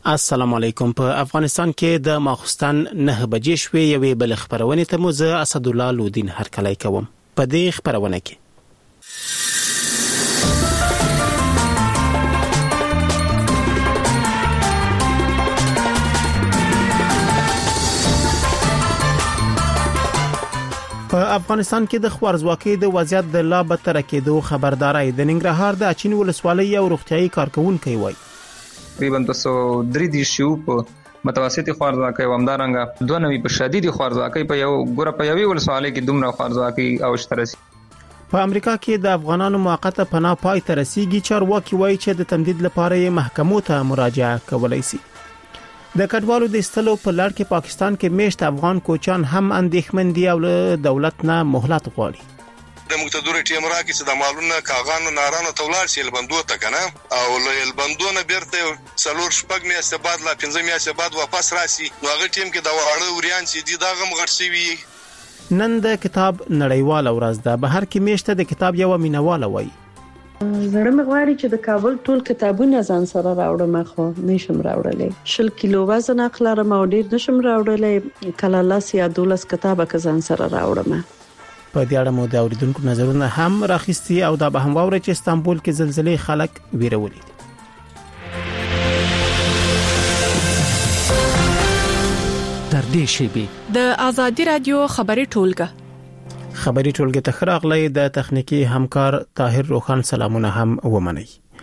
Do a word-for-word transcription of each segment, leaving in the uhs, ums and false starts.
السلام علیکم. په افغانستان کې د ماخستن نه بجې شوې یوې بل خبرونه ته مو زه اسد الله لودین هرکلی کوم. په دې خبرونه کې په افغانستان کې د خوارزواکۍ د وضعیت د لا بدتر کېدو خبرداري د ننګرهار د اچین ولسوالۍ او روغتيایي کارکونکو وایي. تقریبا د سو درې د شیو په متوسطي خوارزواکۍ او همدارنګه دوه نوي په شديدي خوارزواکۍ په یو ګوره په یوې ولسوالۍ کې دومره خوارزواکۍ او شترسي. په امریکا کې د افغانانو موقته پناه پای ته رسیدي. چارواکي وایي چې د تمدید لپاره یې محکمو ته مراجعه کولای شي. د کډوالو د استلو په لړ کې پاکستان کې میشت افغان کوچان هم اندېښمن دي او دولت نه مهلت غواړي. د مقتدور ټیم راکې چې د مالونو کاغانو نارانو تولار شي البندو ته کنه او له البندو نه بیرته څلور شپږ میاشتې بعد لا پنځه میاشتې بعد واپس راشي نو هغه ټیم کې د واړه وریان چې دي دا غم غړسي وي. نن د کتاب نړیواله ورځ ده. بهر کې میشته د کتاب یو مینواله وایي زړه مې غواړي چې د کابل ټول کتابونه ځان سره راوړم خو نشم راوړلې. شل کیلو وزن اخلارم او ډیر نشم راوړلې. کله لاس یا دولس کتابه که ځان سره راوړم. په دې اړه مو د اوریدونکو نظرونه هم راخستي او دا به هم واوري چې استانبول کې زلزلې خلک ویرولې. تر دې شی د ازادي رادیو خبري ټولګه خبري ټولګه ته خراغلی د تخنیکی همکار طاهر روخان سلامونه هم ومني.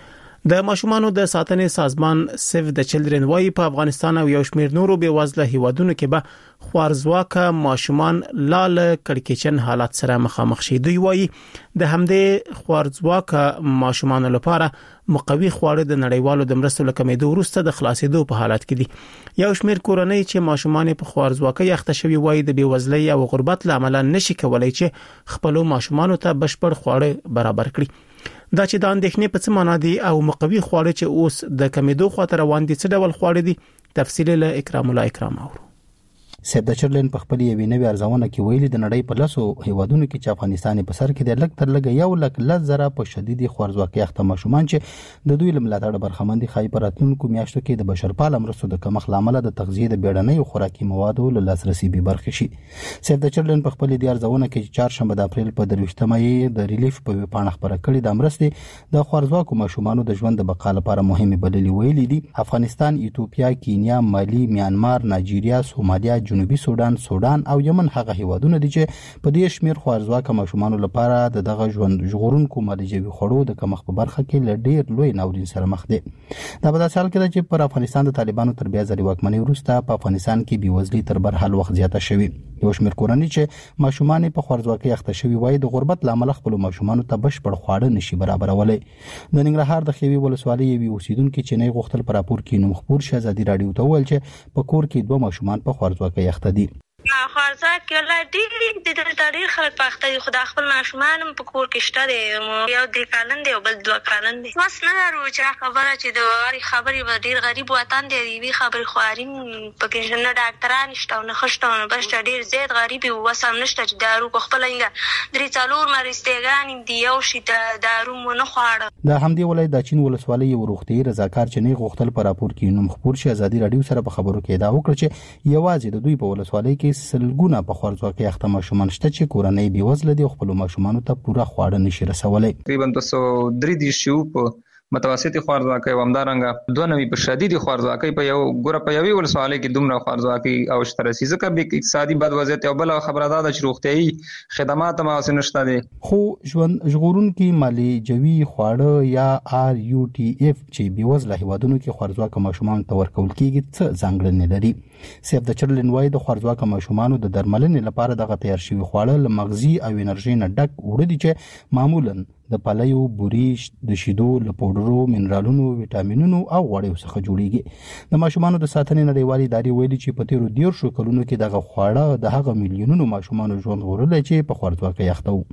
د ماشومانو د ساتنې سازمان سیو د چلډرن وايي په افغانستان او یو شمېر نورو بیوزله هیوادونو کې به خوارزواکه ماشومان لاله کړکېچن حالات سره مخامخ شي. دوی وايي د همدې خوارزواکه ماشومان لپاره مقوي خواړه د نړیوالو د مرستو لکمېدو وروسته د خلاصېدو په حالت کې دي. یو شمېر کورنۍ چې ماشومان په خوارزواکه یخته شوی وايي د بیوزلۍ او غربت لامل نشي کولای چې خپل ماشومان ته بشپړ خواړه برابر کړي. دا چې د اندېښنې په څه معنا دي او مقوي خواړه چې اوس د کمیدو خاطر روان دي څه ډول خواړه دي تفصیل له اکرام الله اکرام اورو. سیب د چرلن په خپل یوې نوې ارزونه کې ویلي د نړۍ په لاسو هیوادونو کې چې افغانستان په سر کې د لک تر لګ یو لک لزره په شديدي خوارزواکۍ اخته ماشومان چې د دوی لملاتړ برخمندي خای پراتونکو میاشتو کې د بشرپال امرستو د کمخ لامل د تغذیه د بیړنۍ خوراکي موادو له لاسرسي به برخه شي. سیب د چرلن په خپل د ارزونه کې چې چهارشنبه د اپریل په درويشتمه یې د ریلیف په پاڼه خبره کړې د امرستي د خوارزواکو ماشومانو د ژوند د بقا لپاره مهمه بللې ویلي دي. افغانستان، ایتوپیا، کینیا، مالی، میانمار، نایجیریا، سومالیا، جنوبي سودان سودان او یمن هغه هیوادونه دي چې په دې شمیر خوارزواکه ماشومانو لپاره د دغه ژوند ژغورونکو مالجوي خړو د کمخ په برخه کې لډیر لوی ناورین سره مخ دي. دا په داسې حال کې چې پر افغانستان د طالبانو تر بیا ځلې واکمنۍ وروسته په افغانستان کې بیوزلي تر برحال وخت زیاته شوې. یو شمیر کورنۍ چې ماشومان په خوارزواکۍ اخته شوی وای د غربت لامل خپل ماشومان ته بشپړ خواړه نشي برابرولای. د ننګرهار د خیوي ولسوالۍ یوې اوسیدونکو چې نه غوښتل پر راپور کې نو مخبر شهزادي رادیو ته ویل چې په کور کې دوه ماشومان په خوارزواکۍ اخته دي. خوارزواک یو لا ډیر ډیر ډیر خلک پخته دي. خو د خپل ماشومان په کور کې شته دي. یو درې کلن دی او بل دوه کلن دی. وس نه لرو چې خبره چې د واري خبرې به ډیر غریب وطن دی. وی خبرې خواریم پکې نه ډاکټران شته او نه خشته بس ډیر زیات غریب او وسم نشته چې دارو په خپل انګ درې څلور مرستګان دی یو شي ته دارو مو نه خواړه. د همدې ولایت د چین ولسوالۍ یو روغتي رضاکار چې نه غوښتل پر راپور کې نو مخبر شهزادي رادیو سره په خبرو کې دا وکړ چې یوازې د دوی په ولسوالۍ کې سلګونه په خوارزواکۍ اخته ماشومان شته چې کورنۍ بیوزله دي او خپل ماشومان ته پوره خواړه نشي رسولای. تقریبا د سو درې د شیو په متوسطي خوارزواکۍ او همدارنګه دوه نوي په شديدي خوارزواکۍ په یو ګوره په یوې ولسوالۍ کې دومره خوارزواکۍ او شترسي ځکه به اقتصادي بد وضعیت او بل خبره ده چې روغتيایي خدمات هم اوس نشته دي. خو ژوند ژغورونکو مالی جوي خواړه یا آر یو ټي اف چې بیوزله هیوادونو کې خوارزواکه ماشومان ته ورکول کیږي څه ځانګړنې لري. سیف د چرلن وای د خوارزواکه ماشومانو د درملنې لپاره دغه تیار شوی خواړه له مغزي او انرژي نه ډک وړي دي چې معمولا د پالیو، بوریش، د شیدو، له پودرو، منرالونو، وټامینونو او غوړیو څخه جوړیږي. د ماشومانو د ساتنې نړیوالې ادارې ویلي چې په تیرو دیرشو کلونو کې دغه خواړه د هغه میلیونونو ماشومانو ژوند ژغورلی چې په خوارزواکۍ اخته وو.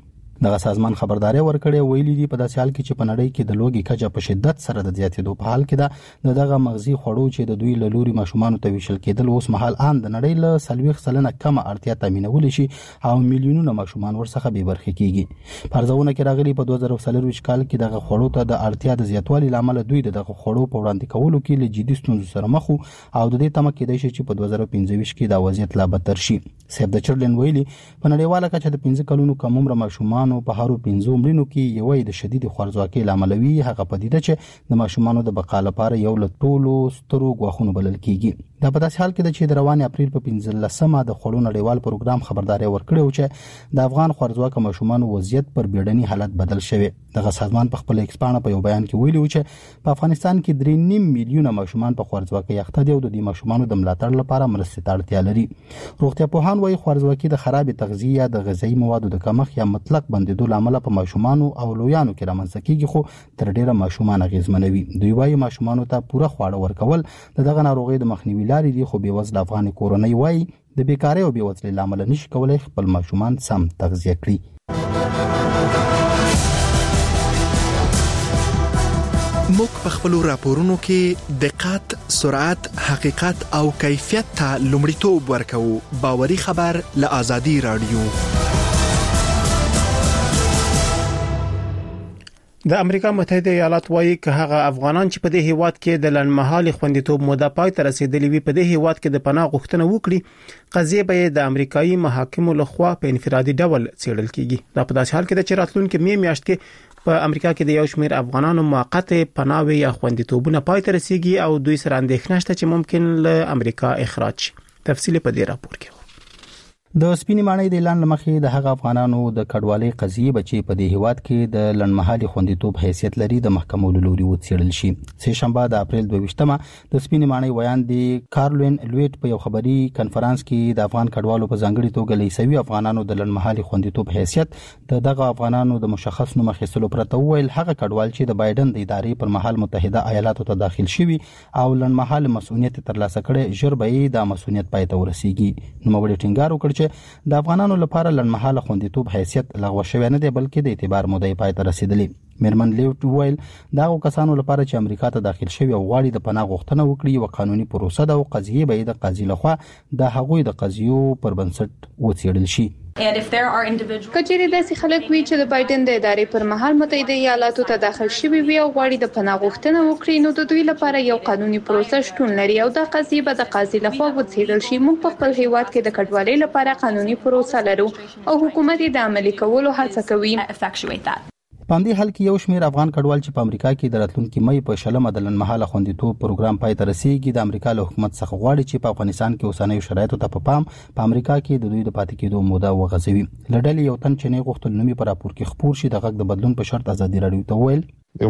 دغه سازمان خبرداري ورکړې ویلي دي په داسې حال کې چې په نړۍ کې د لوګي کچه په شدت سره د زیاتېدو په حال کې ده دغه مغزي خوړو چې د دوی له لوري ماشومان ته ویشل کېدل اوس مهال ان د نړۍ له سلويخ سلنه کم اړتیا تامینول شي او میلیونونه ماشومان ورڅخه به برخه کیږي پرځونه کې راغلي په دوه زره څلور کال کې دغه خوړو ته د اړتیا د زیاتوالي لامل دوی دغه خوړو په وړاندې کولو کې له جدي ستونزو سره مخ او د دې تمه کېدای شي چې په دوه زره پنځه کې دا وضعیت لا بدتر شي سیف د چرلن ویلي په نړیواله کچه د پنځه کلونو کم عمر ماشومان په هارو پنځو مړینو کې یوې د شدید خوارځواکۍ لامل وي هغه پدیده چې د ماشومانو د بقا لپاره یو له ټولو سترو غواخونو بلل کیږي دا په داسې حال کې د چې د روان اپریل په پنځلسمه د خوړو نړیوال پروګرام خبرداري ورکړی چې د افغان خوارځواکه ماشومان وضعیت پر بیړني حالت بدل شوی دغه سازمان په خپل ایکسپانه په یو بیان کې ویلي چې په افغانستان کې درې نیم میلیونه ماشومان په خوارځواکۍ اخته دي او د دې ماشومانو د ملاتړ لپاره مرستې ته اړتیا لري روغتیا پوهان وايي خوارځواکۍ د خراب تغذیه د غذایی موادو د کمښت یا مطلق بندیدو لامل په ماشومانو او لویانو کې رامنځته کیږي خو تر ډیره ماشومان اغیزمنوي دوی وايي ماشومانو ته پوره خواړه ورکول دغه ناروغي د مخنیوي لارې دي خو بې وزله افغان کورنۍ وايي د بیکارۍ او بې وزلۍ لامل نشي کولای خپل ماشومان سم تغذیه کړي موږ په خپل راپورونو کې دقت، سرعت، حقیقت او کیفیت ته لومړیتوب ورکوو. باوري خبر له آزادي رادیو. د امریکا متحده ایالات وايي که هغه افغانان چې په دې هیواد کې د لنډمهالي خوندیتوب موده پای ته رسیدلې وي په دې هیواد کې د پناه غوښتنه وکړي قضیه به د امریکایي محاکمو لخوا په انفرادي ډول څېړل کیږي. دا په داسې حال کې د چراتلون کې مې میاشت کې په امریکا کې د یو شمېر افغانانو موقته پناه یا خوندیتوبونه پای ته رسیدي او دوی سره اندېښنه شته چې ممکن له امریکا اخراج شي. تفصیل په دې راپور کې د سپینې ماڼۍ د اعلان لمخې د هغه افغانانو د کډوالۍ قضیې بچي په دې هیواد کې د لنډمهالي خوندیتوب حیثیت لري د محکمو لوري وڅېړل شي. سه شنبه د اپریل دوه ویشتمه د سپینې ماڼۍ ویان دی کارلوین لویټ په یو خبري کانفرنس کې د افغان کډوالو په ځانګړي توګه لیسوي افغانانو د لنډمهالي خوندیتوب حیثیت د دغه افغانانو د مشخص نوم اخیستلو پرته ویل هغه کډوال چې د بایدن د ادارې پر مهال متحده ایالاتو ته داخل شوي او لنډمهالي مسؤلیت ترلاسه کړي ژر به د مسؤلیت پای ته ورسیږي. نو موږ ټینګار وکړ د افغانانو لپاره لنډمهاله خوندیتوب حیثیت لغوه شوی نه دی بلکې د اعتبار مودې پای ته رسیدلې. میرمن لیوټ ویل دا کسانو لپاره چې امریکا ته داخل شوی او غواړي د پناه غوښتنه وکړي یو قانوني پروسه ده او قضیه به د قاضي لخوا د هغوی د قضیو پر بنسټ وڅېړل شي. کچېرې داسې خلک وي چې د بایدن د ادارې پر مهال متحده ایالاتو ته داخل شوي وي او غواړي د پناه غوښتنه وکړي نو د دوی لپاره یو قانوني پروسه شتون لري او دا قضیه به د قاضي لخوا وڅېړل شي. موږ په خپل هیواد کې د کډوالۍ لپاره قانوني پروسه لرو او حکومت یې د عملي کولو هڅه کوي. په دې حال کې یو شمېر افغان کډوال چې په امریکا کې د راتلونکي مې په شلمه د لنډمهاله خوندیتوب پروګرام پای ته رسیدي د امریکا له حکومت څخه غواړي چې په افغانستان کې اوسنۍ شرایطو ته په پام په امریکا کې د دوی د پاتې کېدو موده وغځوي. لړل یو تن چې نه غوښتل نومي پر راپور کې خبر شي د غږ د بدلون په شرط ازادي رادیو ته ویل دی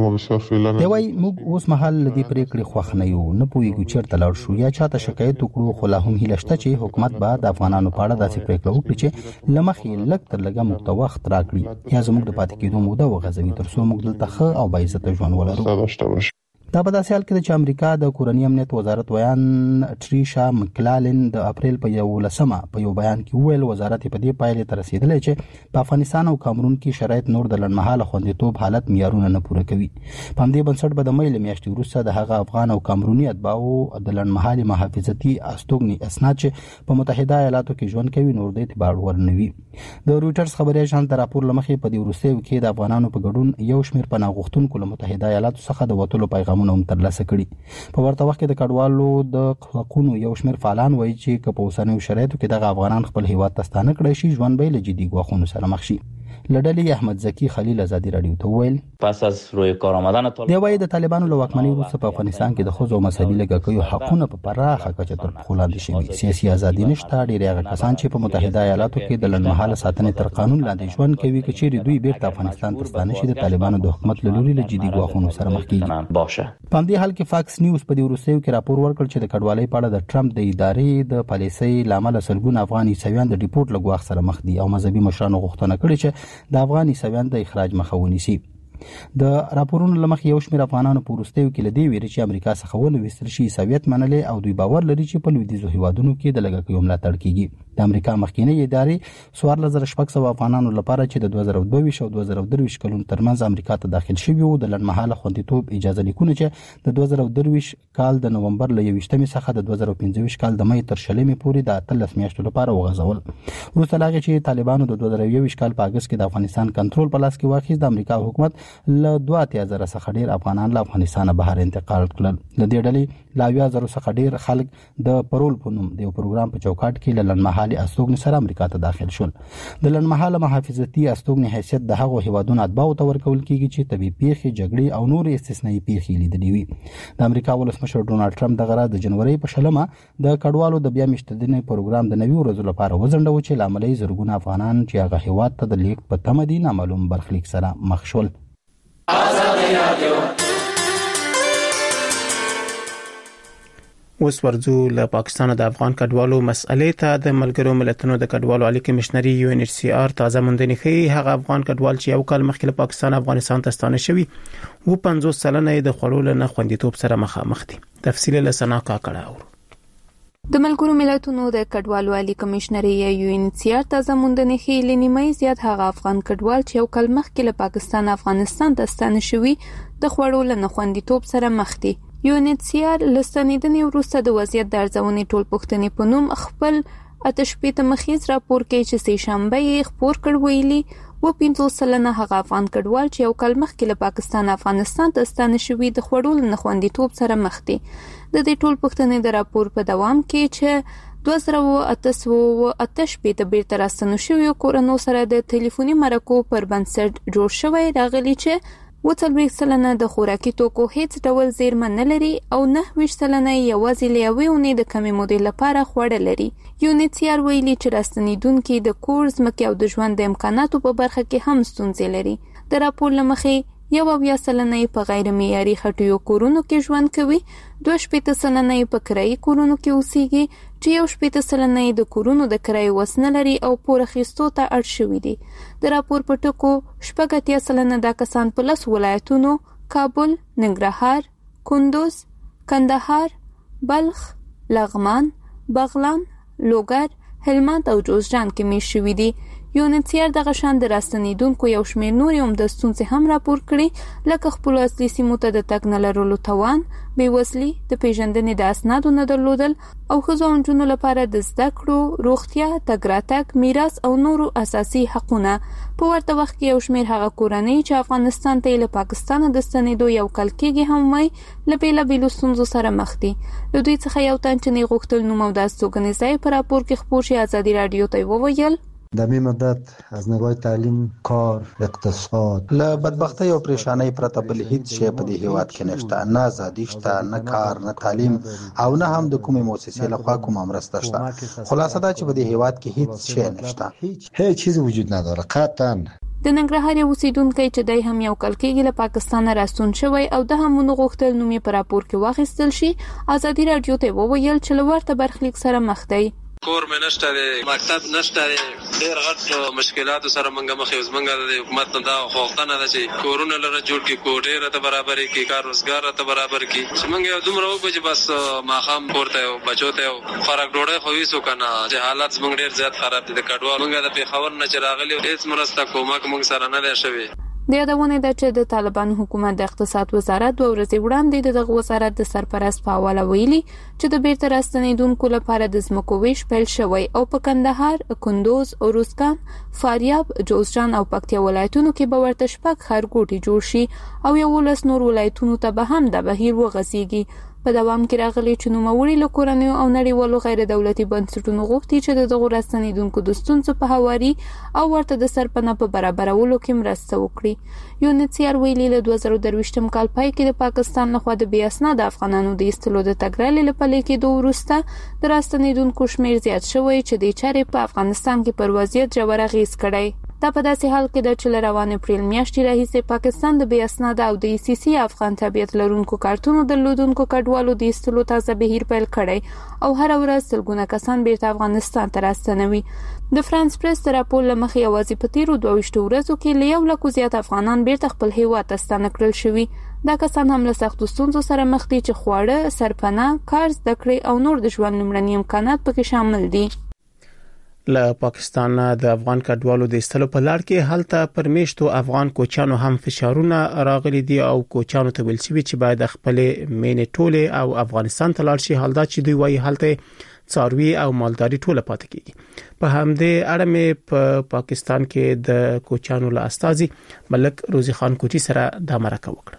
وای موږ اوس مهال لدی پریکړې خوښ نه یو نه پوهیږو چیرته لاړ شو یا چاته شکایت وکړو خو لا هم هیله شته چې حکومت به د افغانانو په اړه داسې پریکړه وکړي چې لمخې لږ تر لږه موږ وخت راکړي یا زموږ د پاتې کېدو موده وغځوي تر څو موږ دلته ښه او باعزته ژوند ولرو. دا په داسې حال کې چې امریکا د کورنۍ امنیت وزارت ویان ټریشا مکلالن د اپریل په یو لسمه په یو بیان کې ویل وزارت په دې پایلې ته رسیدلې چې په افغانستان او کامرون کې شرایط نور د لنډمهاله خوندیتوب حالت معیارونه نه پوره کوي. په دې بنسټ به د مې میاشتې وروسته د هغه افغان او کامروني اتباعو د لنډمهالي محافظتي استوګني اسناد چې په متحده ایالاتو کې ژوند کوي نور د اعتبار ورنوي. د رويټرز خبري اژانس د راپور لمخې په دې وروستیو کې د افغانانو په ګډون یو شمېر پناه غوښتونکو له متحده ایالاتو څخه د وټولو پیغامونه هم ترلاسه کړي. په ورته وخت کې د کډوالو د حقوقو یو شمېر فعالان وایي چې که په اوسنیو شرایطو کې دغه افغانان خپل هیواد ته ستانه کړي شي ژوند به له جدي ګواښونو سره مخ شي. لډلی احمد زکی خلیل آزادی رادیو ته ویل پس از روی کار آمدن دی وایي د طالبانو له واکمنۍ وروسته په افغانستان کې د ښځو او مذهبي لږکیو حقونه په پراخه کچه تر پښو لاندې شوي. سیاسي ازادي نشته. ډېر هغه کسان چې په متحده ایالاتو کې د لنډمهاله ساتنې تر قانون لاندې ژوند کوي که چیرې دوی بیرته افغانستان ته ستانه شي د طالبانو د حکومت له لوري له جدي ګواښونو سره مخ کیږي. په دې حال کې فاکس نیوز په دې وروستیو کې راپور ورکړ چې د کډوالۍ په اړه د ټرمپ د ادارې د پالیسۍ لامل سلګونه افغان عیسویان د ډیپورت له ګواښ سره مخ دي او مذهبي مشرانو غوښتنه کړې چې د افغان عیسویان د اخراج مخه ونیسي. د راپورونو لمخ یو شمېر افغانانو په وروستیو کې لدی ویري چې امریکا څخه ونه وستل شي سویت منلې او دوی باور لري چې په لویدیځو هیوادونو کې د لګښت ملاتړ کیږي. د امریکا مخکینی ادارې څوارلس زره شپږ سوه افغانانو لپاره چې د دوه زره دوه ویشت او دوه زره درې ویشت کلونو ترمنځ امریکا ته داخل شوي وو د لنډمهاله خوندیتوب اجازه لیکونه چې د دوه زره درې ویشت کال د نومبر له یویشتمې څخه د دوه زره پنځه ویشت کال د مې تر شلمې پورې د اتلس میاشتو لپاره وغځول. وروسته لا چې طالبانو د دوه زره یوویشت کال په اگست کې د افغانستان کنټرول په لاس کې واخیست، د امریکا حکومت له دوه اتیا زره څخه ډیر افغانان له افغانستان بهر انتقال کړل. له دې ډلې لا اویا زره څخه ډیر خلک د پرول په نوم د یو پروګرام په چوکاټ کې له لنډمهالي استوګنې سره امریکا ته داخل شول. د لنډمهاله محافظتي استوګنې حیثیت د هغو هیوادونو اتباعو ته ورکول کیږي چې طبي پیښې، جګړې او نور استثنایی پیښې لیدلې وي. د امریکا ولسمشر ډونالد ټرمپ د غره د جنوري په شلمه د کډوالو د بیا میشتدنې پروګرام د نوي ورځو لپاره وزنډو چې لامل یې زرګونه افغانان چې هغه هیواد ته د لیک په تمه دي نامعلوم برخلیک سره مخ شول. اوس ورځو له پاکستان د افغان کډوالو مسئلې ته. د ملګرو ملتونو د کډوالو عالی کمشنري یو ان ایچ سی آر تازه موندنې ښيي هغه افغان کډوال چې یو کال مخکې له پاکستان افغانستان ته ستانه شوي و پنځوس سلنه د خړول نه خوندیتوب سره مخامخ دي. تفصیل له سنا کا کړه. د ملګرو ملتونو د کډوالو عالی کمشنري یو ان ایچ سی آر تازه موندنې ښيي لنیمای زیات هغه افغان کډوال چې یو کال مخکې له پاکستان افغانستان ته ستانه شوي د خړول نه خوندیتوب سره مخ دي. یو ان ایچ سی آر لستنیدنې وروسته د وضعیت د ارزونې ټول پوښتنې په نوم خپل اته شپېته مخیز راپور کې چې سې شنبه یې خپور کړ ویلي و پنځوس سلنه هغه افغان کډوال چې یو کال مخکې له پاکستان افغانستان ته ستانه شوي د خړول نه خوندیتوب سره مخ دي. د دې ټول پوښتنې د راپور په دوام کې چې دوه زره اته سوه اته شپېته بیرته راستنو شوي کورنو سره د ټلیفوني مرکو پر بنسټ جوړ شوی راغلی چې و څلوېښت سلنه د خوراکي توکو هیڅ ډول زیرمه نه لري او نهه ویشت سلنه یوازې له یوې اونۍ د کمې مودې لپاره خوړه لري. یو ان ایچ سی آر ویلي چې راستنیدونکي د کور، ځمکې او د ژوند د امکاناتو په برخه کې هم ستونزې لري. د راپور له مخې یو اویا سلنه په غیر معیاري خټیو کورونو کې ژوند کوي، دوه شپېته سلنه په کرایي کورونو کې اوسېږي چې یو شپېته سلنه د کورونو د کرایي وس نه لري او پور اخیستو ته اړ شوي دي. د راپور په ټکو شپږ اتیا سلنه دا کسان په لس ولایتونو کابل، ننګرهار، کندوز، کندهار، بلخ، لغمان، بغلان، لوګر، هلمند او جوزجان کې میشت شوي دي. یو ان ایچ سی آر دغه شان د راستنیدونکو یو شمېر نورې هم د ستونزې هم راپور کړي لکه خپلو اصلي سیمو ته د تګ نه لرلو توان، بېوزلي، د پیژندنې د اسنادو نه درلودل او ښځو او نجونو لپاره د زده کړو، روغتیا، تګ راتګ، میراث او نورو اساسي حقونه. په ورته وخت کې یو شمېر هغه کورنۍ چې افغانستان ته له پاکستانه د ستنېدو یو کال کېږي هم وایي له بېلابېلو ستونزو سره مخ دي. له دوی څخه یو تن چې نه غوښتل نوم او د استوګنې ځای په راپور کې خپور شي ازادي راډیو ته وویل در می مدت از نگاه تعلیم، کار، اقتصاد له بدبختی او پریشانی پرته بل هیڅ شی په دې هیواد کې نشته. نه ازادي شته، نه کار، نه تعلیم او نه هم د کومې مؤسسې لخوا کومه مرسته شته. خلاصه دا چې په دې هیواد کې هیڅ شی نشته، هیڅ چیز وجود نداره قطعا. د ننګرهار اوسیدونکي چې دای هم یو کال کېږي له پاکستان راستون شوی او د هم نو غوښتل نوم په راپور کې واخیستل شي ازادي راډیو ته وویل چې لورته برخلیک سره مخ دی. کور مې نشته دی، مکتب نشته دی، ډېر غټ مشکلاتو سره موږ مخ یو. زموږ د حکومت نه دا غوښتنه ده چې کورونه لره جوړ کړي، کوټې راته برابرې کړي، کار روزګار راته برابر کړي چې موږ یو دومره وکړو چې بس ماښام کور ته یو بچو ته یو خوراک ډوډۍ خو ویسو که نه چې حالات زموږ ډېر زیات خراب دي. د کډوال موږ د پېښور نه چې راغلي هېڅ مرسته کومک موږ سره نه دی شوی. د یادونه ده چې د طالبانو حکومت د اقتصاد وزارت دوه ورځې وړاندې د دغه وزارت د سرپرست په حواله ویلي چې د بیرته راستنېدونکو لپاره د ځمکو ویش پیل شوی او په کندهار، کندوز، اروزګان، فاریاب، جوزجان او پکتیا ولایتونو کې به ورته شپږ ښارګوټي جوړ شي او یولس نور ولایتونو ته به هم دا بهیر وغځېږي. په دوام کې راغلي چې نوموړي له کورنیو او نړیوالو غیر دولتي بنسټونو غوښتي چې د دغو راستنېدونکو د ستونزو په هواري او ورته د سرپناه په برابرولو کې مرسته وکړي. یو ان ایچ سی آر ویلي له دوه زره درویشتم کال پای کې د پاکستان لخوا د بې اسناده افغانانو د ایستلو د تګرالې له پلي کېدو وروسته د راستنېدونکو شمېر زیات شوی چې د چارې په افغانستان کې پر وضعیت ژور اغېز کړی. دا په داسې حال کې د چې روان اپریل میاشتې راهیسې پاکستان د بې اسناده او د ای سی سی افغان تابعیت لرونکو کارتونو درلودونکو کډوالو د ایستلو تازه بهیر پیل کړی او هر ورځ سلګونه کسان بیرته افغانستان ته راستنوي. د فرانس پریس د راپور له مخې یوازې په تیرو دوه ویشتو ورځو کې له یو لکو زیات افغانان بیرته خپل هیواد ته ستانه کړل شوي. دا کسان هم له سختو ستونزو سره مخ دي چې خواړه، سرپناه، کار زده کړې او نور د ژوند لومړني امکانات پکې شامل دي. له پاکستان د افغان کډوالو د ایستلو په لړ کې هلته پر میشتو افغان کوچانو هم فشارونه راغلي دي او کوچانو ته ویل شوی چې باید خپل مینې ټوله او افغانستان ته لاړ شي. حال دا چې دوی وايي هلته څاروي او مالداري ټوله پاتې کیږي. په همدې اړه مې په پاکستان کې د کوچانو له استاذي ملک روزي خان کوټي سره د مرکه وکړه.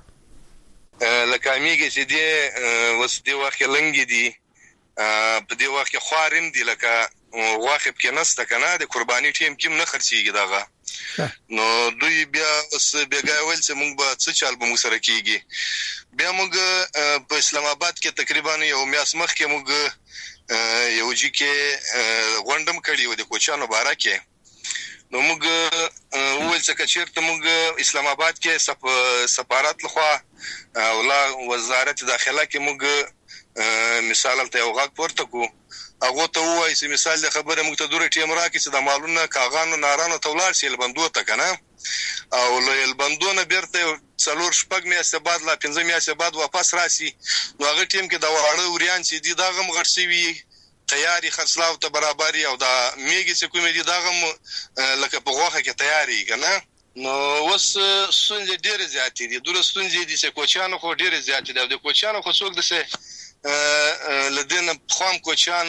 لکه میګه چې دی وس دی واخه لنګ دي په دې وخت کې خوارم دي لکه واخه کې نسته کنه د قرباني ټیم کې نه خرڅيږي داغه نو دوی بیا اوس بیګا ول چې موږ به څه چال به موږ سره کیږي. بیا موږ په اسلام آباد کې تقریبا یو میاس مخ کې موږ یو جی کې غونډم کړی و د کوچانو باره کې نو موږ ول چې چیرته موږ اسلام آباد کې سفارت لخوا او لا وزارت داخله کې موږ مثال ته یو غاک ورته کو هغه ته وایي چې مثال د خبره موږ ته دوره ټیم راکې چې د مالونو کاغانو نارانو تولار شي البندو ته کنه او له البندو نه بیرته څلور شپږ میاشتې بعد لا پنځه میاشتې بعد واپس راشي نو هغه ټیم کې د واړه وريان چې دي داغه مغړسي وي تیاری خرڅلاو ته برابرۍ او دا میګي چې کومې دي داغه لکه په غوخه کې تیاری کنه نو وس سونځ ډېر زیات دي دوره سونځ دي چې کوچانو خو ډېر زیات دي د کوچانو خو څوک دسه لدین خام کوچان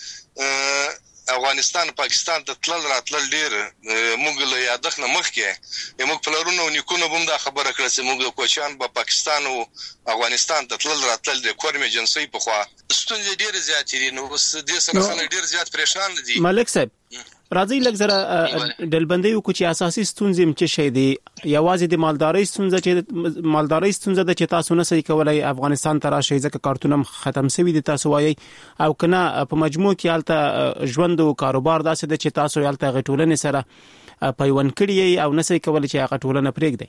افغانستان پاکستان ته تلل راتلل ډیر موږ له یادخ نه مخ کې موږ پلارونو نیکونو بم دا خبره کړه چې موږ کوچان په پاکستان او افغانستان ته تلل راتلل د کورمه جنسي په خوا ستونزې ډیر زیات دي نو اوس د سره خلک ډیر زیات پریشان دي. ملک صاحب راځي لږ زره ډلبندي او کوچي اساسي ستونزې چې شې دي یوازې د مالدارۍ ستونزه چې مالدارۍ ستونزه د چې تاسو نه صحیح کولای افغانستان ته راشي ځکه کارتونم ختم شوی دي تاسو وایي او کنه په مجموع کې حالت ژوند او کاروبار داسې د چې تاسو حالت غټولنې سره پیوند کړی او نه صحیح کولای چې غټولنه پرېږدي.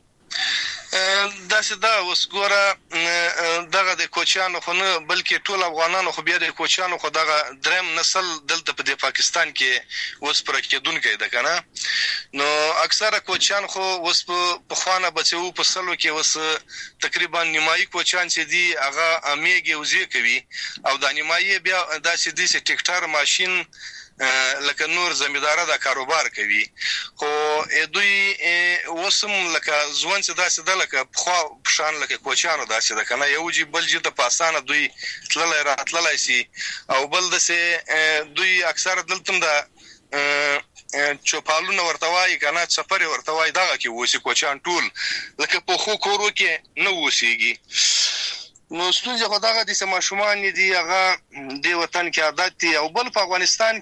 دا چې دا وسګوره دغه د کوچانو خو نه بلکې ټول افغانانو خو بیا د کوچانو خو دغه دریم نسل دلته په پاکستان کې وس پر کېدونکې ده کنه نو اکثره کوچان خو وس په خوانه بچو په سلو کې وس تقریبا نیمایي کوچان چې دي هغه امیږي وزي کوي او د نیمایي بیا دا چې دي چې ټریکټر ماشين لکه نور زمیندار دا کاروبار کوي خو دوی وسم لکه ځوان چې داسې د لکه خو پشان لکه کوچانو داسې د کنه یو جی بل جته پاسانه دوی تللای راتللای شي او بل دسه دوی اکثر دلته د چوپالونه ورتوای کنه سفر ورتوای دغه کې وسی کوچان ټول لکه په خو کورو کې نه وسیږي نو ستونزه خو دغه د سماشومان دي هغه د وطن کې عادت دي او بل په افغانستان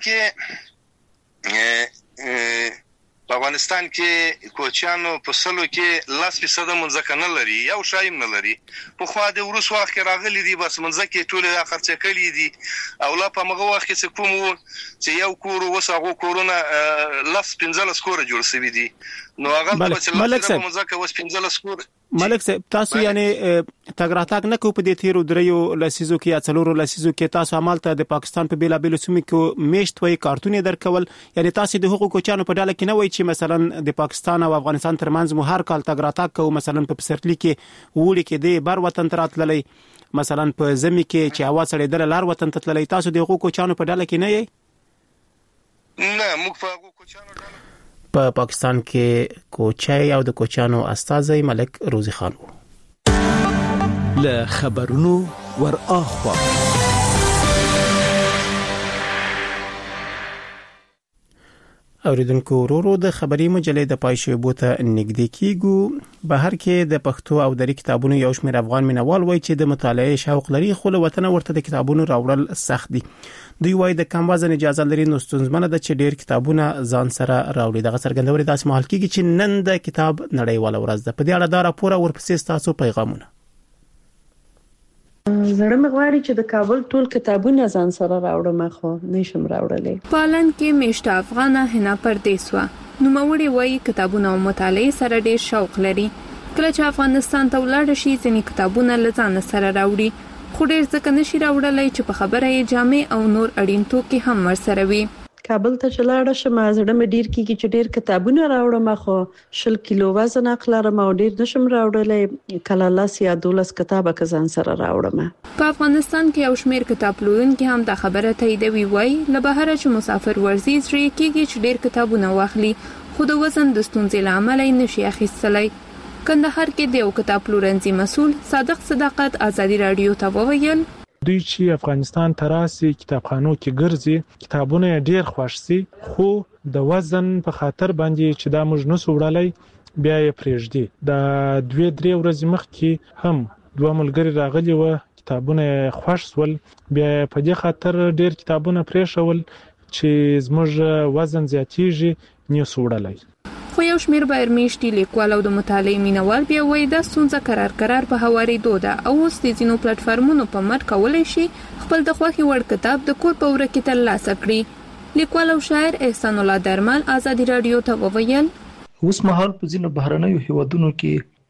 کې په افغانستان کې کوچانو په سلو کې لاس په صد منځک نه لري یو شایم نه لري په خوا د ورس وخت کې راغلي دي بس منځک ټوله خرڅ کړي دي او لا په مغه وخت کې کوم چې یو کور وسغه کورونه لاس پنځل سکور جوړ شوی دي نو هغه په چې منځک وس پنځل سکور ملک صاحب تاسو یعنی تګراتاک نه کو په دې تیرو دریو لسیزو کې یا څلورو لسیزو کې تاسو عملته د پاکستان په بیلا بیل سیمو کې میشت وای کارتونې درکول یعنی تاسو د حقوقو چانو په ډاله کې نه وای چې مثلا د پاکستان او افغانستان ترمنځ مو هر کال تګراتاک کو مثلا په پسرلی کې وړي کې د بار وطن تراتللی مثلا په زمي کې چې اواز سره د لار وطن تتللی تاسو د حقوقو چانو په ډاله کې نه یې نه موږ په حقوقو چانو ډاله په پا پاکستان کې کوچای او د کوچانو استاذي ملک روزي خان له خبرونو ور اخوا اوریدونکو ورورو د خبري مجلې د پایښې بوته نګدې کیګو بهر کې د پښتو او د کتابونو یو شمېر افغان مینوال وایي چې د مطالعې شوق لري خو له وطن ورته د کتابونو راوړل سخت دي دوی وایي د کم وزن اجازه لري نو ستونزمنه ده چې ډېر کتابونه ځان سره راوړي دغه څرګندوري داسې مهال کېږي چې نن د کتاب نړیواله ورځ ده په دې اړه دا راپور ورپسې تاسو پیغامونه زړه مغواړي چې د کابل ټول کتابونه ځان سره راوړم خو نشم راوړلې. پالن کې میشته افغانه هنا پردیسوا نوموړي وایي کتابونه او مطالعه سره ډېر شوق لري. کله چې افغانستان ته ولاړ شي ځینې کتابونه له ځان سره راوړي، خو ډېر ځکه نشي راوړلی چې په خبره یې جامع او نور اړین توکي هم ورسره وي. کابل ته چلاړه شم زړه مې ډیر کیږي چې ډیر کتابونه راوړم، خو شل کیلو وزن اخلارم او ډیر نشم راوړلای. کله لاس یا دولس کتابه کزان سره راوړم. په افغانستان کې یو شمېر کتاب پلورونکي هم دا خبره تاییدوي، وایي له بهره چې مسافر ورځي زړه کیږي چې ډیر کتابونه واخلي، خو د وزن د ستونزې له امله یې نشي اخیستلی. کندهار کې د یو کتاب پلورنځي مسؤل صادق صداقت آزادي رادیو ته وویل دوی چې افغانستان تراسي کتابخانو کې ګرځي کتابونه ډیر خوښ سي، خو د وزن په خاطر باندې چې دا موږ نو سوړلای بیا یې پرېږدي. د دوه درې ورځې مخکې هم دوه ملګری راغلي و کتابونه خوښ سول، بیا په دې خاطر ډیر کتابونه پرېښول چې زموږ وزن زیاتیږي نه سوړلای. خو یو شمیر بایر میشتي لیکوال او د مطالعې مینوال بیا وایي دا ستونزه قرار قرار په هوارېدو ده او اوس د ځینو پلیټ فارمونو په مټ کولی شي خپل د خوښې وړ کتاب د کور په وره کې ترلاسه کړي. لیکوال او شاعر احسان الله درمل آزادي رادیو ته وویل اوس مهال په ځینو بهرنیو هیوادونو کې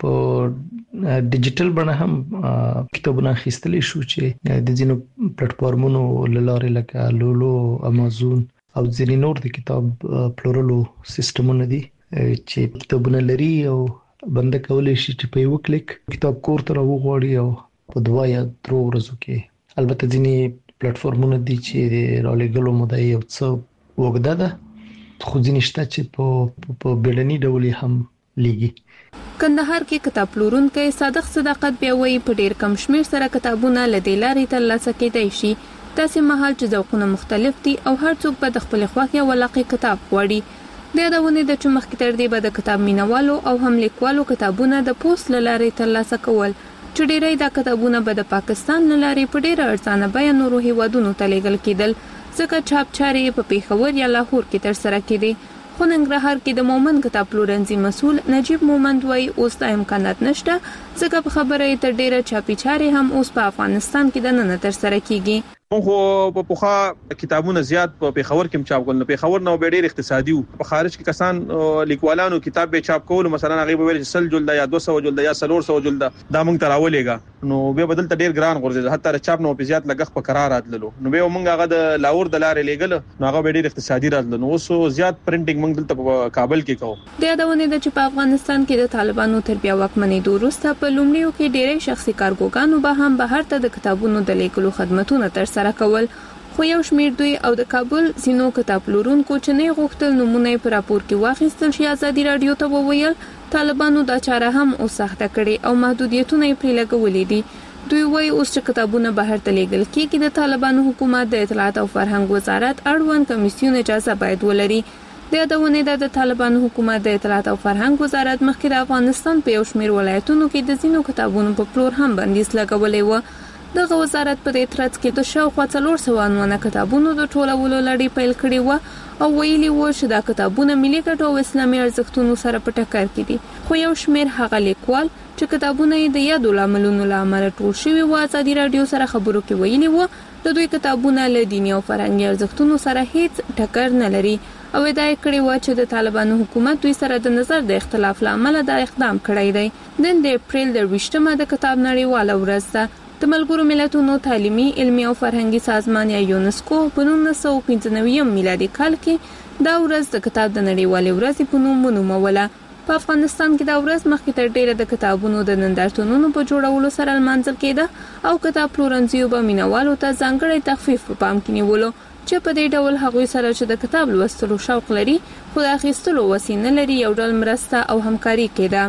په ډیجیټل بڼه هم کتابونه اخیستلی شو چې د ځینو پلیټ فارمونو له لارې لکه لولو، امازون او ځینې نور د کتاب پلورلو سیستمونه دي چې کتابونه لري او بنده کولی شي چې په یو کلیک کتاب کور ته راوغواړي او په دوه یا درو ورځو کې. البته ځینې پلیټ فارمونه دي چې د رالېږلو موده یې یو څه اوږده ده، خو ځینې شته چې په په بیړني ډول هم لیږي. کندهار کې کتاب پلورونکی صادق صداقت بیا وایي په ډېر کم شمېر سره کتابونه له دې لارې ترلاسه کېدای شي، داسې مهال چې ذوقونه مختلف دي او هر څوک به د خپلې خوښې ولاقې کتاب غواړي. د یادونې د چې مخکې تر دې به د کتاب مینوالو او هم لیکوالو کتابونه د پوسټ له لارې ترلاسه کول، چې ډېری دا کتابونه به د پاکستان له لارې په ډېره ارزانه بیه نورو هیوادونو ته لیږل کېدل، ځکه چاپ چارې په پیښور یا لاهور کې ترسره کېدې. خو ننګرهار کې د مومند کتاب پلورنځي مسؤل نجیب مومند وایي اوس دا امکانات نشته، ځکه په خبره یې تر ډېره چاپي چارې هم اوس په افغانستان کې دننه ترسره کیږي. خو په پوخا کتابونه زیات په پیښور کې چاپ کول، نو پیښور نو به ډېر اقتصادي وو. په خارج کې کسان لیکوالانو کتاب به چاپ کول، مثلا هغه به ویل چې سل جلد یا دوه سوه جلد یا څلور سوه جلد دا موږ تراولېګا، نو به بدل ته ډېر ګران غورځي، حتی چاپ نو په زیات لګښت په قرار راتللو، نو به موږ هغه د لاهور د لارې لیږل، نو هغه به ډېر اقتصادي راتلل. نو اوس زیات پرنټینګ موږ دلته په کابل کې کوو. د یادونه ده چې په افغانستان کې د طالبانو تر بیا واکمنۍ وروسته په لومړیو کې ډېری شخصي کارګوګانو به هم بهر ته د کتابونو د لیکلو خدماتونه ترسره کول، خو یو شمیر دوی او د کابل ځینو کتاب پلورونکو چې نه غوښتل نمونه په راپور کې واخیستل شي آزادي رادیو ته وویل طالبانو دا چاره هم اوس سخته کړي او محدودیتونه یې پرې لګولې دي. دوی وایي اوس چې کتابونه بهر ته لیږل کېږي د طالبانو حکومت د اطلاعات او فرهنګ وزارت اړوند کمیسیون اجازه باید ولري. د یادونه ده د طالبانو حکومت د اطلاعات او فرهنګ وزارت مخکې د افغانستان په یو شمیر ولایتونو کې د ځینو کتابونو په پلور هم بندیز لګولې و. دغه وزارت په دې ترڅ کې د شاوخوا څلور سوه عنوانه کتابونو د ټولولو لړۍ پیل کړې و او ویلي و چې دا کتابونه ملي ګټو او اسلامي ارزښتونو سره په ټکر کې دي. خو یو شمیر هغه لیکوال چې کتابونه یې د یادو لاملونو له امله ټول شوي و آزادي رادیو سره خبرو کې ویلي و د دوی کتابونه له دیني او فرهنګي ارزښتونو سره هیڅ ټکر نه لري او ادعا کړې و چې د طالبانو حکومت دوی سره د نظر د اختلاف له امله دا اقدام کړی دی. نن د اپریل د ویشتمه د کتاب نړیواله ورځ ده. د ملګرو ملتونو تعلیمي، علمي او فرهنګي سازمان یا یونسکو په نولس سوه پنځه نوي میلادي کال کې دا ورځ د کتاب د نړیوالې ورځې په نوم ونوموله. په افغانستان کې دا ورځ مخکې تر ډیره د کتابونو د نندارتونونو په جوړولو سره لمانځل کېده او کتاب پلورنځیو به مینوالو ته ځانګړی تخفیف په پام کې نیولو چې په دې ډول هغوی سره چې د کتاب لوستلو شوق لري خو د اخیستلو وسې نه لري یو ډول مرسته او همکاري کېده.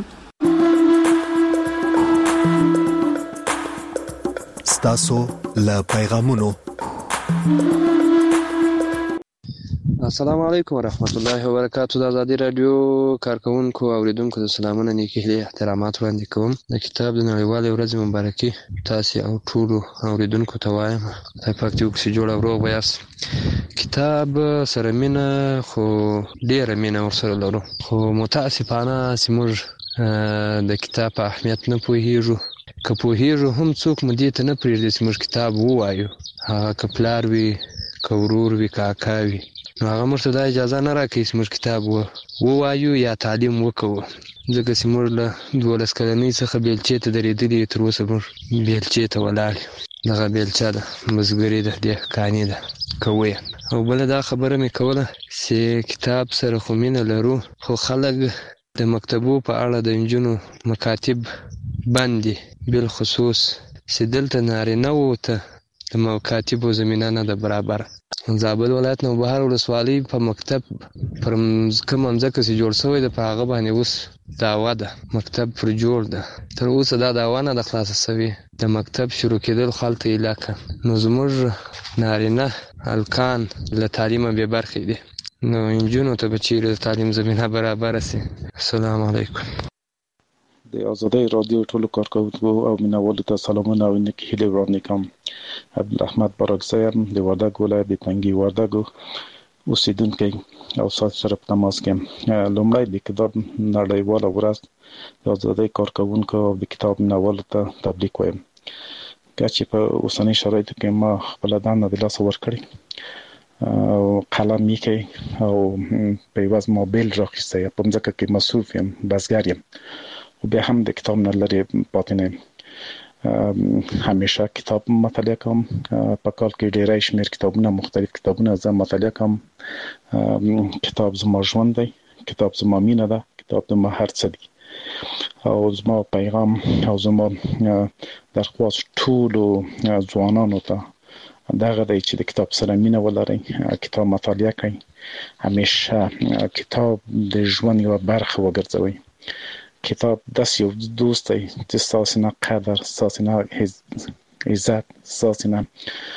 تاسو له پیغامونو. السلام علیکم ورحمت الله وبرکاتہ. د آزادي رادیو کارکونکو او اوریدونکو د سلامونه نیکی هیلې احترامات وړاندې کوم. د کتاب د نړیوالې ورځې مبارکي تاسو او ټولو اوریدونکو ته وایم. خدای پاک دې وکړي جوړ او روغ یاست. کتاب سره مینه خو ډېره مینه ورسره لرو، خو متاسفانه چې موږ د کتاب په اهمیت نه پوهیږو. که پوهیږو هم څوک مو دې ته نه پرېږدي چې موږ کتاب ووایو، هغه که پلار وي، که ورور وي، که اکا وي. نو هغه موږ ته دا اجازه نه راکوي چې موږ کتاب ووایو یا تعلیم وکړو، ځکه چې موږ له دولس کلنۍ څخه بیلچې ته درېدلي یو، تر اوسه موږ بیلچې ته ولاړ یو. دغه بیلچه ده، بزګري ده، دهقاني ده، کوو یې. او بله دا خبره مې کوله چې کتاب سره خو مینه لرو، خو خلک د مکتبو په اړه د نجونو مکاتب بند دي، بالخصوص چې دلته نارینه‌وو ته د مکاتبو زمینه نه ده برابره. زابل ولایت نوبهار ولسوالۍ په مکتب پر کومه مځکه چې جوړ شوی ده، په هغه باندې اوس دعوه ده، مکتب پر جوړ ده. تر اوسه دا دعوه نه ده خلاصه شوې، د مکتب شروع کېدل خو هلته علاقه. نو زموږ نارینه هلکان له تعلیمه بې برخې دي، نو نجونو ته به چیرې د تعلیم زمینه برابره شي. السلام علیکم. د آزادۍ رادیو ټولو کارکوونکو او مینوالو ته سلامونه او نیکې هیلې وړاندې کوم. عبدالاحمد بارکزی یم، د وردګ ولایت د تنگي وردګو اوسیدونکی او ستاسو سره په تماس کې یم. لومړی د کتاب نړیواله ورځ د آزادۍ کارکوونکو او د کتاب مینوالو ته تبریک وایم. که چې په اوسنۍ شرایطو کې ما خپله دنده د لاسه ورکړې او قلم میکې او په عوض موبایل راخیستی، په مځکه کې مصروف یم، بزګر یم، خو بیا هم د کتاب نه لرې پاتې نه یم. همیشه کتاب مطالعه کوم، په کال کې ډیری شمیر کتابونه، مختلف کتابونه زه مطالعه کوم. کتاب زما ژوند دی، کتاب زما مینه ده، کتاب زما هر څه دی. او زما پیغام او زما درخواست ټولو ځوانانو ته دغه دی چې د کتاب سره مینه ولرئ، کتاب مطالعه کړئ، همیشه کتاب د ژوند یوه برخه وګرځوئ. کتاب داسې یو دوست دی چې ستاسې نه قدر، ستاسې نه عزت، ستاسې نه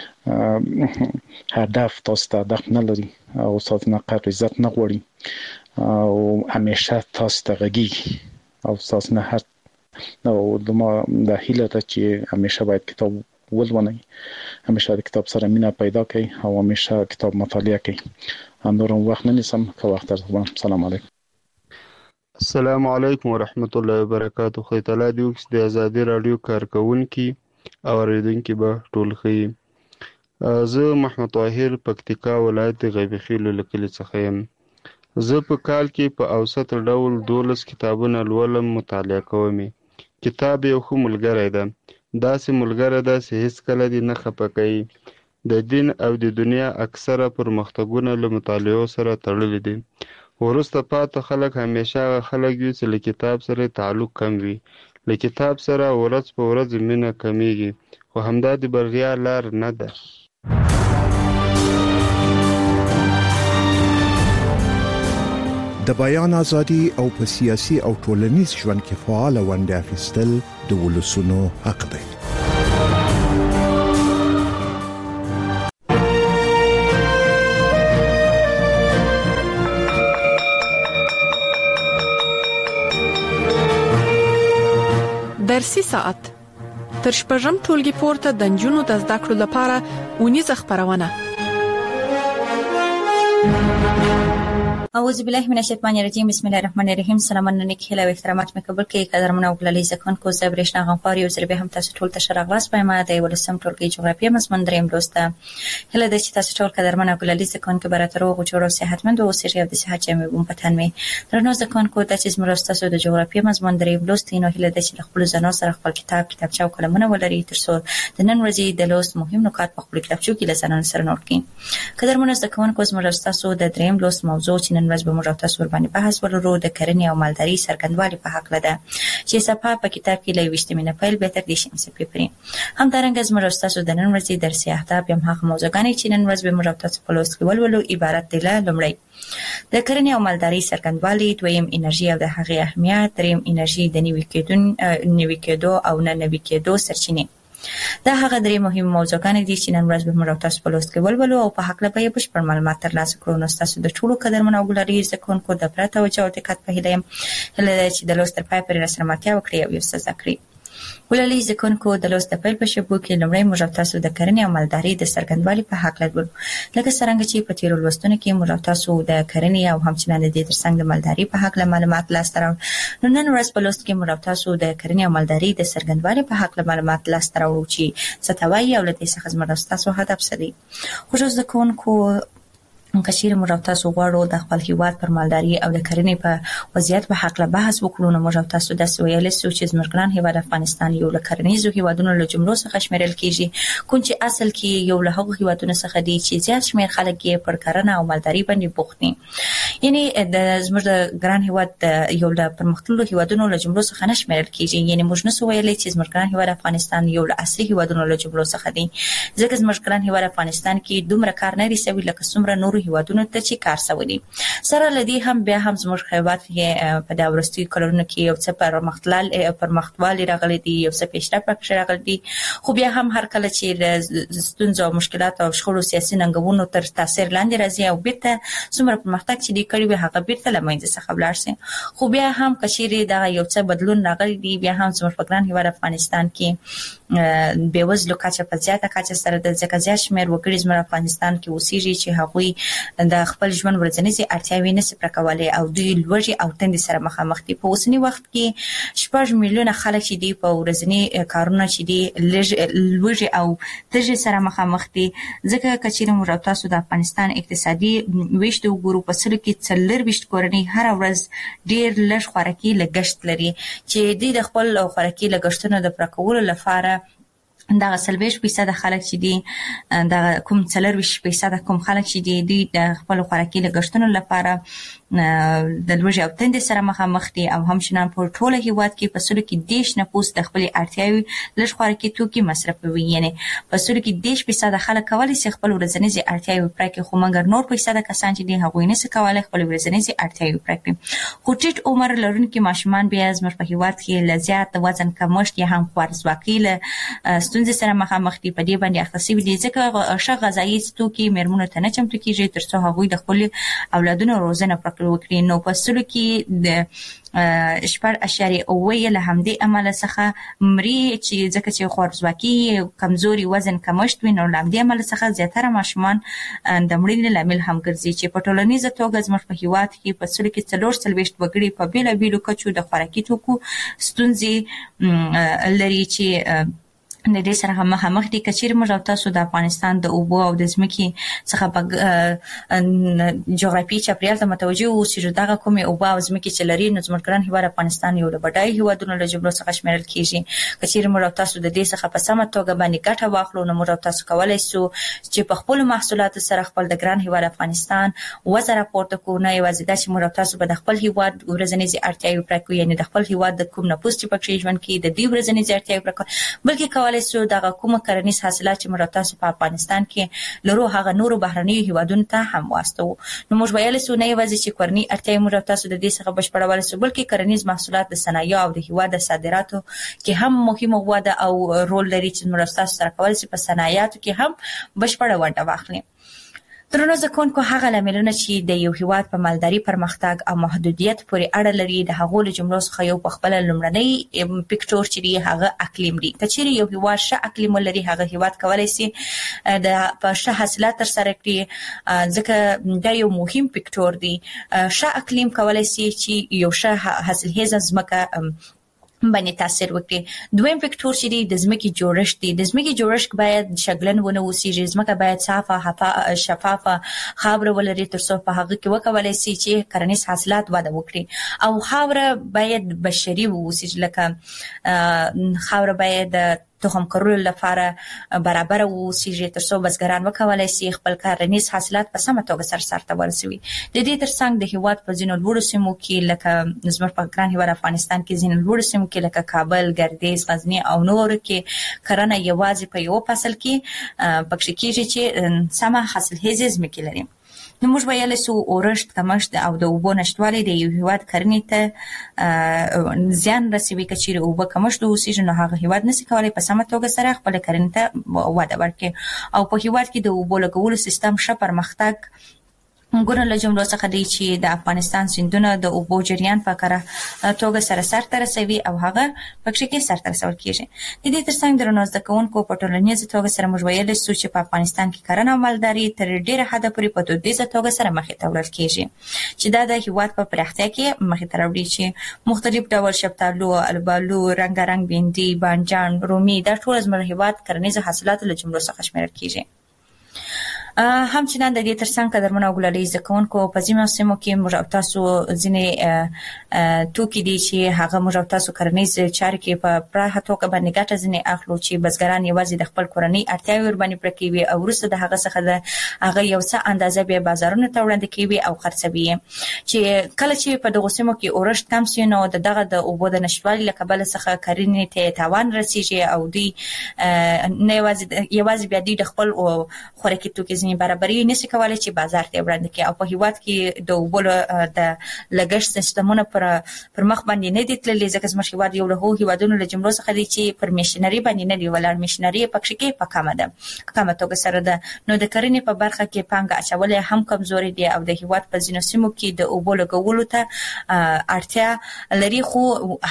هدف، تاسې ته هدف نه لري او ستاسې نه قدر عزت نه غواړي او همیشه تاسې ته غږیږي او ستاسې نه هر او زما دا هیله ده چې همیشه باید کتاب ولولئ، همیشه د کتاب سره مینه پیدا کړئ او همیشه کتاب مطالعه کړئ. نور هم وخت نه نیسم، که وخت درته. سلام علیکم. السلام علیکم ورحمت الله وبرکاتہ. خدای تعالی دې وکړي د آزادۍ راډیو کارکونکي او اوریدونکي به ټول ښه. زه محمد طاهر پکتیکا ولایت د غیب خیلو له کلي څخه یم. زه په کال کې په اوسط ډول دولس کتابونه لولم، مطالعه کوم. کتاب یو ښه ملګری ده، داسې ملګری ده چې هیڅکله دې نه خفه کوي. د دین او د دنیا اکثره پرمختګونه له مطالعو سره تړلي دي. وروسته پاتې خلک همیشه هغه خلک وي چې له کتاب سره تعلق کم وي. له کتاب سره ورځ په ورځ مینه کمیږي، خو همدا د بریا لار نه ده. د بیان ازادي او په سیاسي او ټولنیز ژوند کې فعال ونډه اخیستل د ولسونو حق دی. درسي ساعت تر شپږم ټولګي پورته د نجونو د زده کړو لپاره ونیزه خبرونه. اعوذ بالله من الشیطان الرجیم، بسم الله الرحمن الرحیم. سلامونه نیک هیله او احترامات مې قبول کړئ. قدرمن او ګلالي ځکان کو زبرشنا غفار یو ځل به هم تاسو ټول ته شرغلاس پېما د ولسم ټولګي جغرافیه مضمون دریم دوسته هله د چې تاسو ټول قدرمن او ګلالي ځکان کې براتر او جوړو صحتمند او سریع د صحت جامې بوم پتن مې درنو ځکان کو د چې مرسته د جغرافیه مضمون دریم دوست نو هله د چې خپل زنو سره خپل کتاب کتابچه او قلمونه ولري تر څو د نن ورځې د لوست مهم نکات په خپل کتابچو کې لسانه سره نوٹ کړئ. قدرمن ځکان کو مرسته د دریم دوست موضوع چې نن ورځ به موږ تاسو باندې بحث ولرو د کرنې او مالداري سرګندوالي په حق لده چې صفه په کتاب کې لويشت مینه فایل به تر دې شمسه پیپري هم درنګ زموږ تاسو د نن ورځې درسي اهداف هم هغه موضوعګانې چې نن ورځ به موږ تاسو په لوست کې ولولو عبارت دي له لمړی د کرنې او مالداري سرګندوالي، دویم انرژي او د هغې اهمیت، دریم انرژي د نوي کېدون نوي کېدو او نه نوي کېدو سرچینې. دا هغه درې مهم موضوعګانې دي چې نن ورځ به موږ تاسو په لوست کې ولولو او په حق له به بشپړ معلومات ترلاسه کړو. نو تاسو د ټولو قدرمن او ګلالي ځکونکو د پرته او چا دقت په هیله هله چې د لوست تر پای پورې راسره ماتیا وکړي او یو څه ذکرې. ګلالي ځکونکو د لوست په پیل په شبو کې لومړی موږ تاسو د کرنې او مالداري د سرګندوالي په حق لولو. لکه څنګه چې په تیرو لوستونو کې موږ تاسو د کرنې او همچنان د ترڅنګ د مالداري په حق معلومات لاسته راوړل. نو نن ورځ په لوست کې موږ تاسو د کرنې او مالداري د سرګندوالي په حق معلومات لاسته راوړو چې ستوي او لته څخه موږ تاسو هدف سدي. خو ځکونکو کچیر موږ تاسو غواړو د خپل هیواد پر مالداري او د کرنې په وضعیت په حق له بحث وکړو نو موږ تاسو د سویل سو چې زمرګران هیواد افغانستان یو له کرنیزو هیوادونو له جملو څخه شمیرل کیږي کوم چې اصل کې یو له هغو هیوادونو څخه دی چې زیات شمیر خلک یې پر کرنه او مالداري باندې بوخت دي یعنی د زموږ د ګران هیواد یو له پرمختللو هیوادونو له جملو څخه نشمیرل کیږي یعنی موږ نسو ویلای چې زمرګران هیواد افغانستان یو له اصلي هیوادونو له جملو څخه دی ځکه زمرګران هیواد افغانستان کې دومره کار نه رسوي لکه څومره نور هیوادونو ته چې کار سوي سره لدی هم بیا هم زموږ هیواد کې په د ورستي کلونو کې یو څه پر مختلل پر مختوالي راغلي دي یو څه پیشرفت پکې راغلي دي خو بیا هم هر کله چې ستونزې او مشکلات او شخړو سیاسي ننګونو تر تاثیر لاندې راځي او بیرته څومره پرمختګ چې دی کړی وي هغه بیرته لمنځه څخه ولاړ شي خو بیا هم کشيري دا یو څه بدلون راغلي دي بیا هم زموږ په ګران هیواد افغانستان کې بېوزلو کچه په زیاته کچه سره د ځکه زیات شمیر وګړي زموږ افغانستان کې اوسېږي چې هغوی د خپل ژوند ورځنی اړتیاوې نشي پر کولای او دوی لوړي او تند سره مخامخ دي په اوسنی وخت کې شپږ میلیونه خلک چې دي په ورځنی کارونه چې دي لوړي او تج سره مخامخ دي ځکه کچېره موږ تاسو د افغانستان اقتصادي ویش د وګورو په سر کې څلور ویشت کورنۍ هر ورځ ډیر لږ خوراکي لګښت لري چې د خپل خوراکي لګښتونو د پر کولو لپاره دا سلويش فیصد خلک چې دي دا کوم څلويش فیصد کوم خلک چې دي د خپل خوراکي لګښتونو لپاره د لوړ او تند سره مخامخ دي او هم شنن په ټوله هیواد کې په سلو کې دیش نه پوس د خپل اړتیاوي لږ خوراکي توکي مصرفوي یعنی په سلو کې دیش فیصد خلک کولای شي خپل ورځنی اړتیاوي پوره کړي خو مګر نور فیصد کسان چې دي هغوی نه کولای خپل ورځنی اړتیاوي پوره کړي خو ټیټ عمر لرونکي ماشومان بیا زموږ په هیواد کې لزیات وزن کمښت یا هم خوارزواکي له ستونزې سره مخامخ دي په دې باندې اختصاصي دي ځکه ښه غذایی توکي مرمنو ته نه چمتو کیږي ترڅو هغوی د خپل اولادونو روزنه وکړي نو په سلو کې د شپږ اشاریه اوه له همدې عمل څخه مري چې ځکه چې خوارزواکي کمزوري وزن کمښت ویني نو لامدې عمل څخه زیاتره ماشومان د مړینې لامل هم ګرځي چې په ټولنیزه توګه زموږ په هیواد کې په سلو کې څلور څلوېښت وګړي په بیلابیلو کچو د خوراکي توکو ستونزې لري چې د دې سره مخامخ دي کچیر موږ تاسو د افغانستان د اوبو او د ځمکې څخه په جغرافي چاپیریال ته متوجه اوسئ چې دغه کومه اوبو او ځمکې چې لري نو زموږ ګران هیواد افغانستان یو له بډای هیوادونو له جملو څخه شمیرل کیږي کچیر موږ تاسو د دې څخه په سمه توګه باندې ګټه واخلو نو موږ تاسو کولای شو چې په خپل محصولاتو سره خپل د ګران هیواد افغانستان وزره پورته کو نه یوازې د چې موږ تاسو په خپل هیواد ورځنی اړتیاوي پوره کوو یعنی د خپل هیواد د کوم نفوس چې پکې ژوند کوي د دې ورځنی اړتیاوي پوره کوي بلکې کولای سو دغه کومه کرنیز حاصلات چې موږ تاسو په افغانستان کې لرو هغه نورو بهرنیو هیوادونو ته هم واسطو نو موږ ویل سو نه یوازې چې کرنی اړتیا موږ تاسو د دې څخه بشپړول سو بلکې کرنیز محصولات د صنایع او د هیواد د صادراتو کې هم مهمه وده او رول لري چې موږ تاسو سره کولای شي په صنایعاتو کې هم بشپړه ونډه واخلي ترنو ځکون کو هغه لاملونه چې د یو هیواد په مالداري پرمختګ او محدودیت پورې اړه لري د هغو له جملو څخه یو په خپل لومړنۍ پکټور چې دی هغه اقلیم دی کچېری یو هیواد ښه اقلیم لري هغه هیواد کولای شي د په ښه حاصلات تر سره کړي ځکه دا یو مهم پکټور دی ښه اقلیم کولای شي چې یو ښه حاصلخیزه ځمکه باندې تاثیر وکړي دویم فکټور چې دی د ځمکې جوړښت دی د ځمکې جوړښت باید شګلن ونه اوسېږي ځمکه باید صافه شفافه خاوره ولري ترڅو په هغه کې وکولای شي چې کرنیز حاصلات وده وکړي او خاوره باید بشري اوسېږي لکه خاوره باید تخم کرلو لپاره برابر اوسېږي ترڅو بزګران وکولای شي خپل کرنیز حاصلات په سمه توګه سر سرته ورسوي د دې ترڅنګ د هیواد په ځینو لوړو سیمو کې لکه زموږ په ګران هیواد افغانستان کې ځینو لوړو سیمو کې لکه کابل ګردیز غزنی او نور کې کرنه یوازې په یو فصل کې پکې کېږي چې سمه حاصلخیزه ځمکې لري نو موږ ویل سو اورښت کمښت او د اوبو نشټوالی د یو هیواد کرنې ته زیان رسوي کچېرې اوبه کمښت اوسېږي نو هغه هیواد نشي کولای په سمه توګه سره خپل کرنې ته وده ورکړي او په هیواد کې د اوبو لګولو سیستم ښه پرمختګ ګورنه له جملو څخه دی چې د افغانستان سیندونه د اوبو جریان په کاره توګه سره سرته رسوي او هغه پکې کې سرته رسول کیږي د دې ترڅنګ درنو زده کوونکو په ټولنیزه توګه سره موږ ویل شو چې په افغانستان کې کرنه او مالداري تر ډیره حده پورې په دودیزه توګه سره مخې ته وړل کیږي چې دا د هیواد په پراختیا کې مخې ته راوړي چې مختلف ډول شفتالو البالو رنگارنګ بینډي بانجان رومي دا ټول زموږ هیواد کرنیزه حاصلات له جملو څخه شمیرل کیږي همچنان د دې ترڅنګ قدرمنو غوړلې ځکهونکو په ځینو سیمو کې موږ او تاسو ځینې توکي دي چې هغه موږ او تاسو کرنیز چارې کې په پراخه توګه باندې ګټه ځینې اخلو چې بزګران یوازې د خپل کورنۍ اړتیاوې ور باندې پوره کوي او وروسته د هغه څخه د هغه یو څه اندازه به بازارونو ته وړاندې کوي او خرڅوي چې کله چې په دغه سیمو کې اورښت کم شي نو دغه د اوبو د نشټوالي له کبله څخه کرنې ته تاوان رسیږي او دوی نه یوازې یوازې بیا د خپل خوراکي توکي ځینې برابرۍ نشي کولای چې بازار ته وړاندې کړي او په هیواد کې د اوبو د لګښت سیستمونه پر پر مخ باندې نه دي تللي ځکه چې هیواد یو له هیوادونو له جملو څخه دی چې پر میشنري باندې نه دی ولر میشنري پکې کې په کمه ده کمه توګه سره ده نو د کرنې په برخه کې پانګه اچول هم کمزوري دي او د هیواد په ځینو سیمو کې د اوبو لګولو ته اړتیا لري خو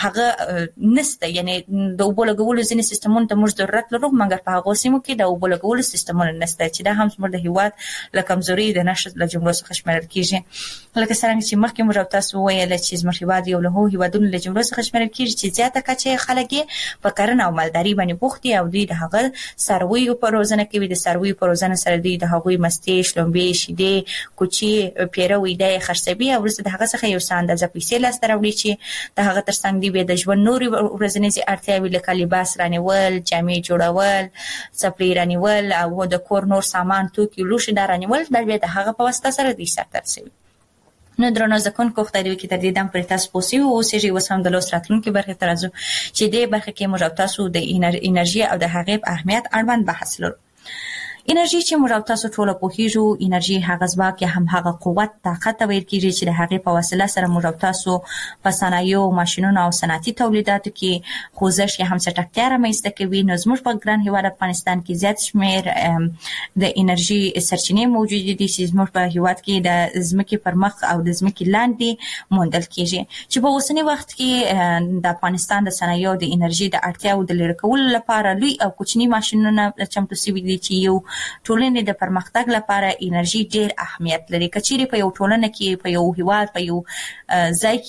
هغه نسته یعنی د اوبو لګولو ځینې سیستمونه ته موږ ضرورت لرو مګر په هغه سیمو کې د اوبو لګولو سیستمونه نشته چې دا هم زموږ د هیواد له کمزوري د نشټ له جملو څخه شمیرل کیږي لکه څنګه چې مخکې موږ تاسو ویل چې زموږ هیواد یو له هیوادونو له جملو څخه شمیرل کیږي چې زیاته کچه خلک په کرنه او مالداري باندې بوخت دي او دوی د هغه سروي په روزنه کې د سروي په روزنه سره دوی د هغوی مستې شلومبې شیدې کوچي پیروي د خرڅبي او ورسره د هغه څخه یو څه اندازه پیسې لاس تراوړي چې د هغه ترڅنګ دی به د ژوند نوري ورځنی اړتیاوې لکه لباس رانیول جامې جوړول سپلې رانیول او د کور نور سامان توکي لوښي رانیول د به د هغه په واسطه سره دوی سره ترسي نو درنو ځکون کو خدای دې کې تر دې دم پر تاسو پوسی او سېږي وسم د لوس راتلونکو برخه ترازو چې دې برخه کې موږ تاسو د انرژي او د هغې اهمیت اړوند بحث لرو انرژي چې موږ تاسو ټول په هیجو انرژي هغه ځواک یا هم هغه قوت طاقت ویل کیږي چې د هغې په وسیله سره موږ تاسو په صنایع او ماشينونو او صنعتي تولیداتو کې خوځښت یا هم چټکتیا رامنځته کوي نو زموږ په ګران هیواد افغانستان کې زیات شمیر د انرژي سرچینې موجود دي چې زموږ په هیواد کې د ځمکې پر مخ او د ځمکې لاندې موندل کیږي چې په اوسنی وخت کې د افغانستان د صنایع د انرژي د اړتیاو د لری کولو لپاره لوی او کوچني ماشينونه چمتو شوي دي چې یو ټولنې د پرمختګ لپاره انرژي ډېر اهمیت لري کچېرې په یو ټولنه کې په یو هیواد په یو ځای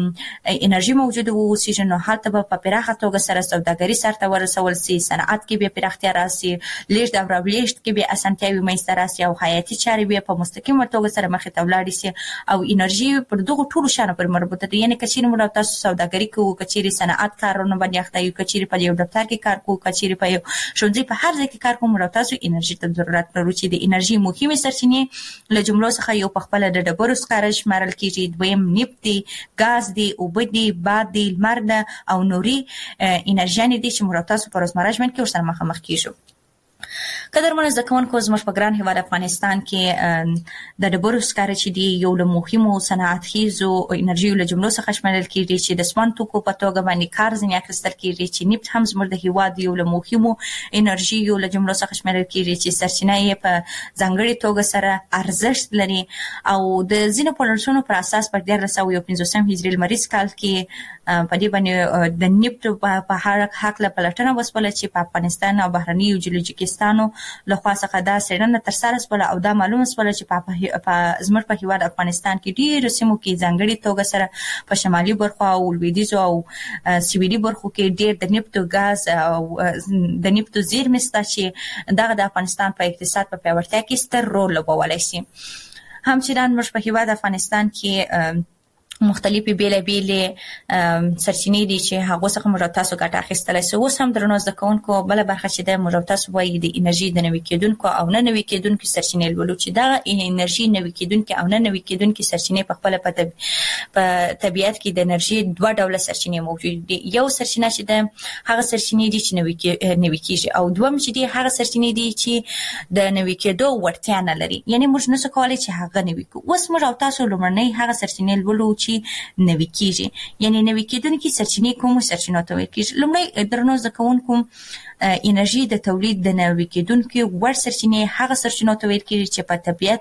کې انرژي موجوده وي نو هلته به په پراخه توګه سره سوداګري سره ورسول شي صنعت کې به پراختیا راسي لیږد او راوړېږد کې به اسانتیاوي منځته راسي او حیاتي چارې به په مستقیمه توګه سره مخې ته ولاړې شي او انرژي پر دغه ټولو شانو پر مربوطه دي یعنی کچېرې موږ تاسو سوداګري کوو کچېرې صنعت کارونه باندې اخته یو کچېرې په یو دفتر کې کار کوو کچېرې په یو ښوونځي په هر ځای کې کار کوو موږ تاسو انرژي ضرورت لرو چې د انرژي مهمه سرچینې له جملو څخه یو په خپل د ډبرو سکاره شمارل کیږي دویم نفت دی غاز دی اوبه دی باد دی لمر ده او نوري انرژي دي چې موږ تاسو په روزمره ژوند کې ورسره مخامخ کیږو قدرمن زکونکو زموږ په ګران هیواد افغانستان کې د ډبرو سکاره چې دی یو له مهمو صنعت خیزو انرژي له جملو څخه شامل کیږي چې د سمن توکو په توګه باندې کار ځنې اخیستل کیږي چې نفت هم زموږ د هیواد یو له مهمو انرژي یو له جملو څخه شامل کیږي چې سرچینه یې په ځانګړي توګه سره ارزښت لري او د ځینو پولیسونو پر اساس په ډیر رسو یو پنځوسم هجري لمریز کال کې په دې باندې د نفت په حق حق له پلټنه وسوله چې په افغانستان او بهرني جیولوجیکستانو لخوا څخه دا څېړنه تر سره سوله او دا معلومه سوله چې په زموږ په هیواد افغانستان کې ډېر سیمو کې ځانګړي توګه سره په شمالي برخو او لویدیځو او سویلي برخو کې ډېر د نفت او غاز او د نفت زیرمې شته چې دغه د افغانستان په اقتصاد په پیاوړتیا کې ستر رول لوبولی شي همچنان موږ په هیواد افغانستان کې مختلفي بیلابېلې سرچینې دي چې هغه څخه موږ تاسو ګټه اخیستلای شو اوس هم درنو ځکهونکو بل برخه چې د موږ تاسو وایي د انرژي د نوي کېدونکو او نه نوي کېدونکو سرچینې لولو چې دا انرژي نوي کېدونکو او نه نوي کېدونکو سرچینې په خپل په طبيعت کې د انرژي دوه ډوله سرچینې موجود دي یو سرچینه چې د هغه سرچینې دي چې نوي کې نوي کېږي او دوم چې دي هغه سرچینې دي چې د نوي کېدو وړتیا نه لري یعنی موږ نه څه کولای چې هغه نوي کو اوس موږ تاسو لمرنۍ هغه سرچینې لولو نوي کیږي یعنی نوي کېدونکي سرچینې کوم سرچینو ته ویل کیږي لومړی درنو ځکهونکو انرژي د تولید د نوي کېدونکو ور سرچینې هغه سرچینو ته ویل کیږي چې په طبيعت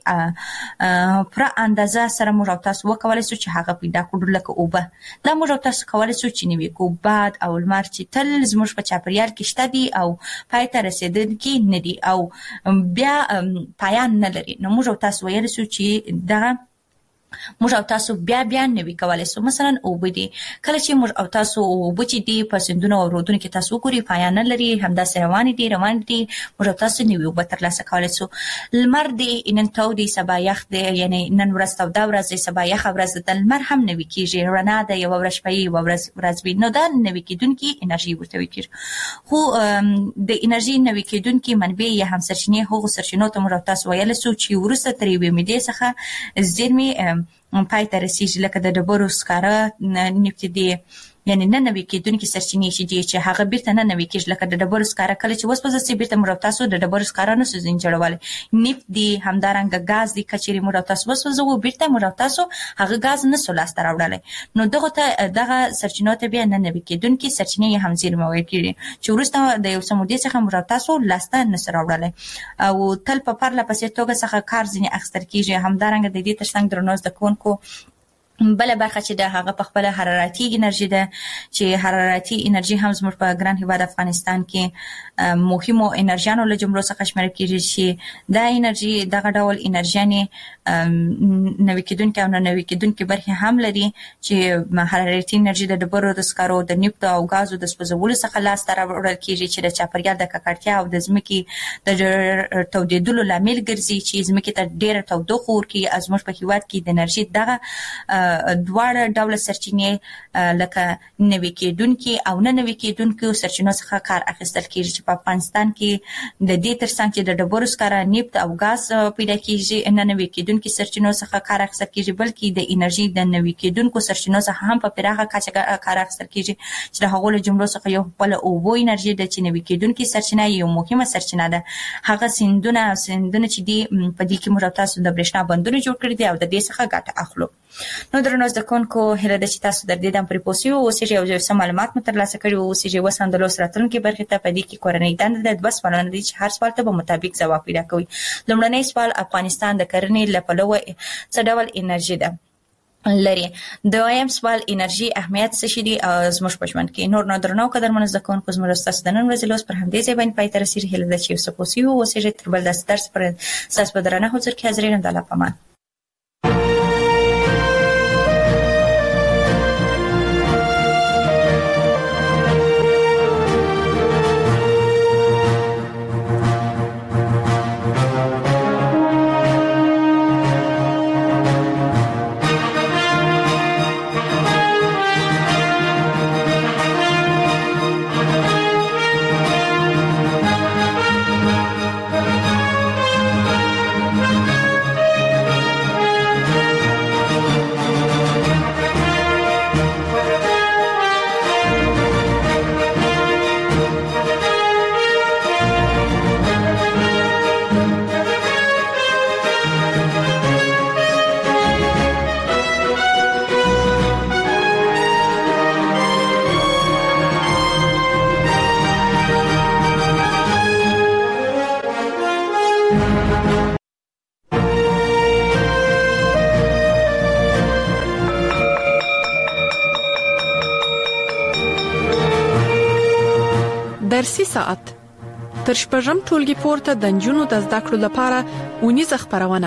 پورې پر اندازه سره موږ تاسو وکولای شو چې هغه پیدا کړو لکه اوبه دا موږ تاسو کولای شو چې نوي کو باد او لمر چې تل زموږ په چاپریال کې شته دي او پای ته رسیدونکي نه دي او بیا پایان نه لري نو موږ تاسو ویل شو چې دا موږ او تاسو بیا بیا نوي کولای سو. مثلا اوبدي کله چې موږ او تاسو وبچې دي په سندونو او رودونو کې تاسو ګوري پایان لري همدا روان دي روان دي موږ او تاسو نوي وب تر لاسه کولای سو. لمر دي نن تو دي سبا یخ دي یعنی نن ورځ تو دا ورځ سبا یخ ورځ د لمر هم نوي کیږي رڼا ده یو ورځ پي یو ورځ ورځ نو دا نوي کیدونکي انرژي ورته وکړي. خو د انرژي نوي کیدونکي منبع یا هم سرچینه هغه سرچینو ته موږ او تاسو ویل سو چې ورسته ترې ومدي څخه زیرمي پای ته رسیږي لکه د ډبرو سکاره نفت دي یعنی نه نوي کېدونکي سرچینې چې دي چې هغه بیرته نه نوي کېږي لکه د ډبرو سکاره کله چې وسپځي سي بیرته موږ تاسو د ډبرو سکاره نه سوزین جوړول نفت دي همدارنګه غاز دي کچېري موږ تاسو وسپځو بیرته موږ تاسو هغه غاز نه سولاست راوړل نو دغه ته دغه سرچینو ته بیا نه نوي کېدونکي سرچینې هم زیرمه ورکړي چې ورسته د یو سمودي څخه موږ تاسو لاسته نه راوړل او تل په پرله پسې توګه څخه کار ځنی اخستر کیږي همدارنګه د دې ترڅنګ درنوز د کونکو بل برخه چې د هغه په خپل حرارتي انرژي ده چې حرارتي انرژي هم زموږ په ګران هیواد افغانستان کې مهمو انرژیانو له جملو څخه شمېرل کیږي چې دا انرژي دغه ډول انرژیانې نوي کېدونکي او نه نوي کېدونکي برخې هم لري چې حرارتي انرژي د ډبرو د سکارو د نفت او غازو د سوځولو څخه لاسته راوړل کیږي چې د چاپیریال د ککړتیا او د ځمکې د تودېدلو لامل ګرځي چې ځمکې ته ډېره تودوخه ورکړي زموږ په هیواد کې د انرژي دغه دواړه ډول سرچینې لکه نوي کېدونکي او نه نوي کېدونکي سرچینو څخه کار اخیستل کیږي چې په افغانستان کې د دې ترڅنګ چې د ډبرو سکاره نفت او غاز پیدا کیږي نه نوي کېدونکي سرچینو څخه کار اخیستل کیږي بلکې د انرژي د نوي کېدونکو سرچینو څخه هم په پراخه کچه کار اخیستل کیږي چې د هغو له جملو څخه یو خپل اوبو انرژي د چې نوي کېدونکي سرچینه یو مهمه سرچینه ده هغه سیندونه سیندونه چې دی په دې کې موږ تاسو د برېښنا بندونه جوړ کړی دي او د دې څخه ګټه اخلو. نو درنو زده کوونکو هله د چې تاسو در دې دم پرې پوسیو او سې یو ځای معلومات مو ترلاسه کړي او سې وساندلو سراتونکو برخه ته پدې کې کورنۍ دند د دوه سوالونه دي چې هر سوال ته په مطابق ځواب پیدا کوي. لومړنی سوال افغانستان د کرنې لپاره څه ډول انرژي ده لري. دویم سوال انرژي اهمیت څه شي دي زموږ په ژوند کې. نور نو درنو قدرمن زده کوونکو زموږ تاسو د نن ورځې لوس پر همدې ځای باندې پای ته رسیدي هله د چې سپوسیو او سې تر بل د درس پر اساس بدرنه حضور کې حاضرین د الله پامان. درسي ساعت تر شپږم ټولګي پورته د نجونو د زده کړو لپاره ونیزه خبرونه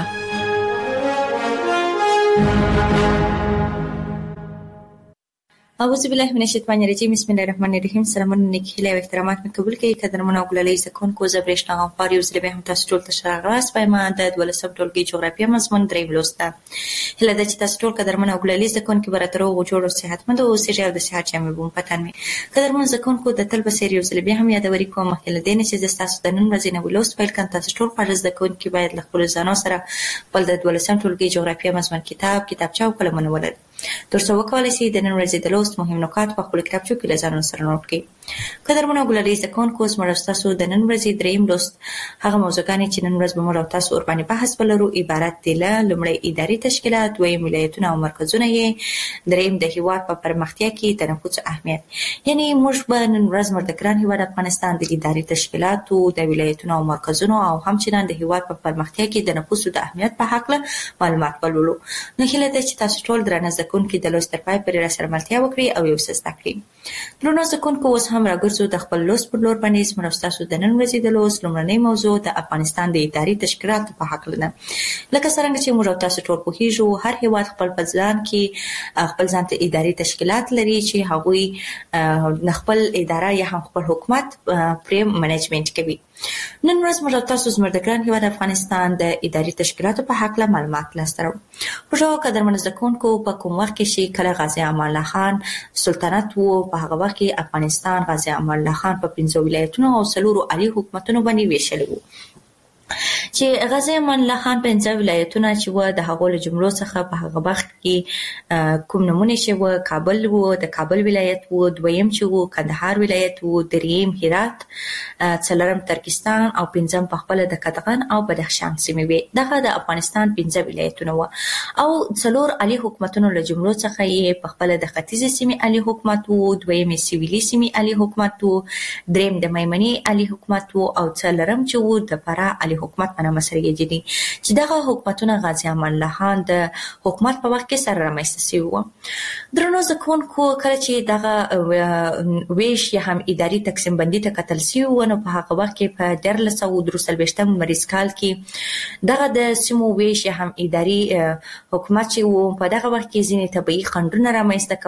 اعوذ بالله من الشیطان الرجیم بسم الله الرحمن الرحیم. سلامونه نیکهیله او احترامات مې قبول کړئ قدرمنو او ګلالي زکونکو زبرښت نغم خاري او زلبه هم تاسو ټول ته شراغاس پېما د ولسب ټولګي جغرافیه مضمون درې ولسته هله د چې تاسو ټول قدرمنو او ګلالي زکونکو براترو او جوړو صحتمند او سړي او د صحت چمه بوم پتن مې قدرمنو زکونکو د تل بسری او زلبه هم یادوري کوم هله د نه چې تاسو د نن ورځې نه ولوس پیل کړئ تاسو ټول فرض زکونکو باید له خپل ځانو سره بل د ولسم ټولګي جغرافیه مضمون کتاب کتابچه او قلمونه ولرئ ترڅو وکولای شئ د نن ورځې د لوست مهم نکات په خپل کتابچو کې لزانو سره نوٹ کړئ. قدرمنو ګلالي زکونکو زموږ تاسو د نن ورځې دریم لوست هغه موضوعګانې چې نن ورځ به موږ تاسو ور باندې بحث ولرو عبارت دي له لومړی اداري تشکیلات دویم ولایتونه او مرکزونه یې دریم د هیواد په پرمختیا کې د نفوذ اهمیت. یعنی موږ به نن ورځ موږ د ګران هیواد افغانستان د اداري تشکیلاتو د ولایتونو او مرکزونو او همچنان د هیواد په پرمختیا کې د نفوذ د اهمیت په اړه معلومات ولولو. نو هیله ده چې تاسو ټول درنه زکونکو د لوست تر پای پورې را سره ملتیا وکړي او یو څه زده کړئ. درنو زکونکو اوس هم راګرځو د خپل لوست پر لور باندې مرستاسو د نن ورځې د لوست لومړنۍ موضوع د افغانستان د اداري تشکیلاتو په حق لنه لکه څنګه چې موږ تاسو ټول پوهیږو هر هیواد خپل ځان کې خپل ځان ته اداري تشکیلات لري چې هغوی خپل اداره یا هم خپل حکومت پرې منیجمنت کوي. نن ورځ موږ تاسو زموږ د ګران هیواد افغانستان د اداري تشکیلاتو په حق له معلومات لاسته راوړو. په ژوند قدر منځکونکو په کوم وخت کې چې کله غازی امان الله خان سلطنت وو په هغه وخت کې افغانستان غازی امان الله خان په پنځه ولایتونو او څلورو عالی حکومتونو باندې ویشل وو چې غازی امان الله خان پنځه ولایتونه چې و د هغو له جملو څخه په هغه وخت کې کوم نمونه چې و کابل وو د کابل ولایت وو دویم چې وو کندهار ولایت وو دریم هرات څلورم ترکستان او پنځم په خپل د کدغن او بدخشان سیمې وي. دغه د افغانستان پنځه ولایتونه و او څلور عالی حکومتونو له جملو څخه یې په خپل د ختیځ سیمې عالی حکومت وو دویم سیویلي سیمې عالی حکومت وو دریم د میمنې عالی حکومت وو او څلورم چې وو د فراه عالی حکومت په نامه سره یادېږي چې دغه حکومتونه غازی امان الله خان د حکومت په وخت کې سره رامنځته شوي وو. درنو زده کوونکو کله چې دغه ویش یا هم اداري تقسیم بندي ته کتل شوي وو نو په هغه وخت کې په دیارلس سوه درې څلوېښتم لمریز کال کې دغه د سیمو ویش یا هم اداري حکومت چې وو په دغه وخت کې ځینې طبیعي خنډونه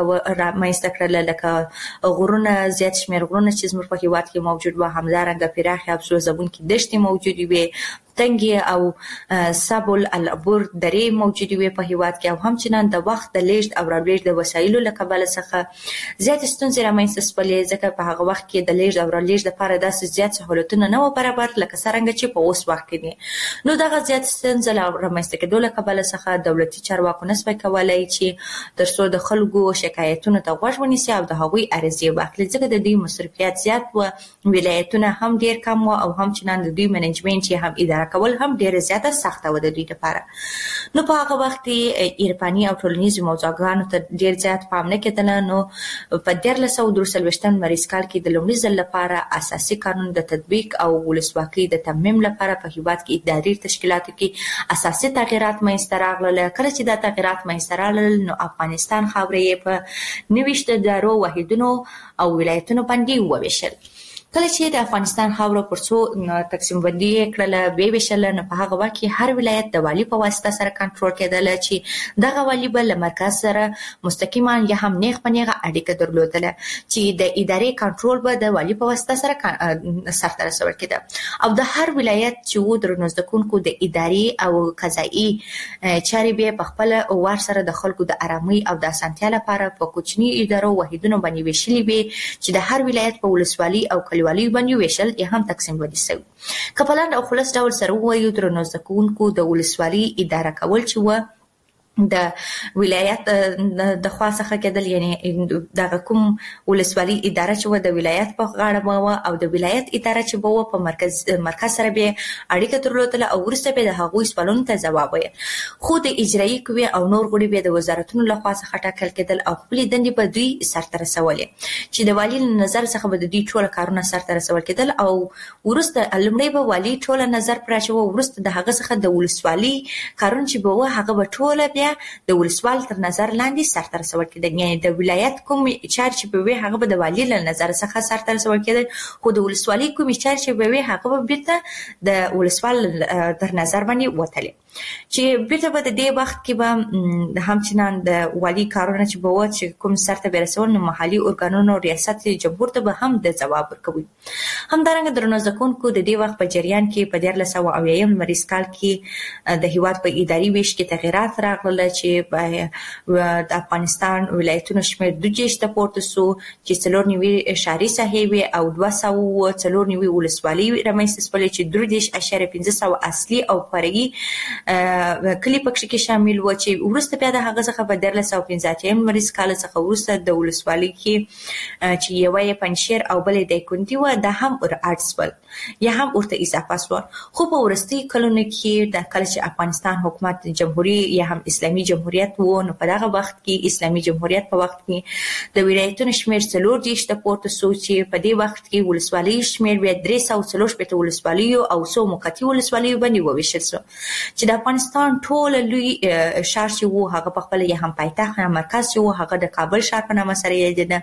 رامنځته کړل لکه غرونه زیات شمېر غرونه چې زموږ په هېواد کې موجود وو همدارنګه پراخې افسوزونکې دښتې موجودې وې تنګي او سبل العبور درې موجودې وي په هیواد کې او همچنان د وخت د لیږد او رالیږد د وسایلو له کبله څخه زیات ستونزې رامنځته شولې ځکه په هغه وخت کې د لیږد او رالیږد لپاره داسې زیات سهولتونه نه وو برابر لکه څرنګه چې په اوس وخت کې دي. نو دغه زیات ستونزې له رامنځته کېدو له کبله څخه دولتي چارواکو نه شوی کولی چې تر څو د خلکو شکایتونو ته غوږ ونیسي او د هغوی عرضې واخلي ځکه د دوی مصرفیات زیات وو ولایتونه هم ډېر کم وو او همچنان د دوی منیجمنټ یې هم اداره کول هم ډیره زیاته سخته و د دوی لپاره. نو په هغه وخت کې عرفاني او ټولنیزو موضوعګانو ته ډیر زیات پام نه کېدله. نو په دیارلس سوه درې څلوېښتم لمریز کال کې د لومړي ځل لپاره اساسي قانون د تطبیق او ولسواکۍ د تمیم لپاره په هیواد کې اداري تشکیلاتو کې اساسي تغیرات منځته راغلل. کله چې دا تغیرات منځته راغلل نو افغانستان خاوره یې په نوېشت ادارو واحدونو او ولایتونو باندې وویشل. کله چې د افغانستان خاوره پر څو تقسیم بندي کړله وی ویشل نو په هغه وخت کې هر ولایت د والي په واسطه سره کنټرول کېدل چې دغه والي به له مرکز سره مستقیما یا هم نیغ په نیغه اړیکه درلودله چې د ادارې کنټرول به د والي په واسطه سره سرته رسول کېده او د هر ولایت چې و درنو زده کوونکو د اداري او قضایي چارې به په خپل وار سره د خلکو د آرامۍ او د اسانتیا لپاره په کوچني ادارو واحدونو باندې ویشلي وي چې د هر ولایت په ولسوالۍ او کلیوالي باندې ویشل یا هم تقسیم بندي شوی. که په لاندې او خلاص ډول سره ووایو درنو زده کوونکو د ولسوالۍ اداره کول چې و د ولایت د خوا څخه کېدل یعنی دغه کوم ولسوالۍ اداره چې و د ولایت په غاړه به وه او د ولایت اداره چې به وه په مرکز مرکز سره به اړیکه درلودله او وروسته به د هغوی سوالونو ته ځواب ویل. خو د اجرایي قوې او نور غړي به د وزارتونو له خوا څخه ټاکل کېدل او خپلې دندې به دوی سرته رسولې چې د والي له نظر څخه به د دوی ټول کارونه سرته رسول کېدل او وروسته لومړی به والي ټول نظر پر اچوه وروسته د هغه څخه د ولسوالۍ کارونه چې به وه هغه به ټوله بیا د ولسوال تر نظر لاندې سرته رسول کېدل یعنی د ولایت کوم چارې چې به وي هغه به د والي له نظر څخه سرته رسول کېدل خو د ولسوالۍ کوم چارې چې به وي هغه به بیرته د ولسوال تر نظر باندې وتلې چې بیرته به د دې وخت کې به همچنان د والي کارونه چې به و چې کوم سرته به رسول نو محلي ارګانونو ریاست جمهور ته به هم د ځواب ورکوي. همدارنګه درنو زده کوونکو د دې وخت په جریان کې په دیارلس سوه اویایم لمریز کال کې د هیواد په اداري ویش کې تغیرات راغلل چې د افغانستان ولایتونو شمېر دوه دېرش ته پورته سو چې څلور نوي ښاري ساحې وې او دوه سوه څلور نوي ولسوالۍ رامنځته شولې چې درې دېرش اعشاریه پنځه سوه اصلي او فرعي کلی پکې کې شامل و چې وروسته بیا د هغه څخه په دیارلس سوه پنځه اتیا لمریز کال څخه وروسته د ولسوالۍ کې چې یوه یې پنجشیر او بله یې دایکنډي وه دا هم ور اډ شول یا هم ورته اضافه شول. خو په وروستیو کلونو کې د کله چې افغانستان حکومت جمهوري یا هم اسلامي جمهوریت وو نو په دغه وخت کې اسلامي جمهوریت په وخت کې د ولایتونو شمېر څلور دېرش ته پورته سو چې په دې وخت کې ولسوالۍ شمېر بیا درې سوه څلور شپېته ولسوالیو او څو موقتي ولسوالیو باندې وویشل سو چې دا د افغانستان ټول لوی شهر چې وو هغه په خپل یې هم پایتخت هم مرکز چې وو هغه د کابل ښار په نامه سره یادېده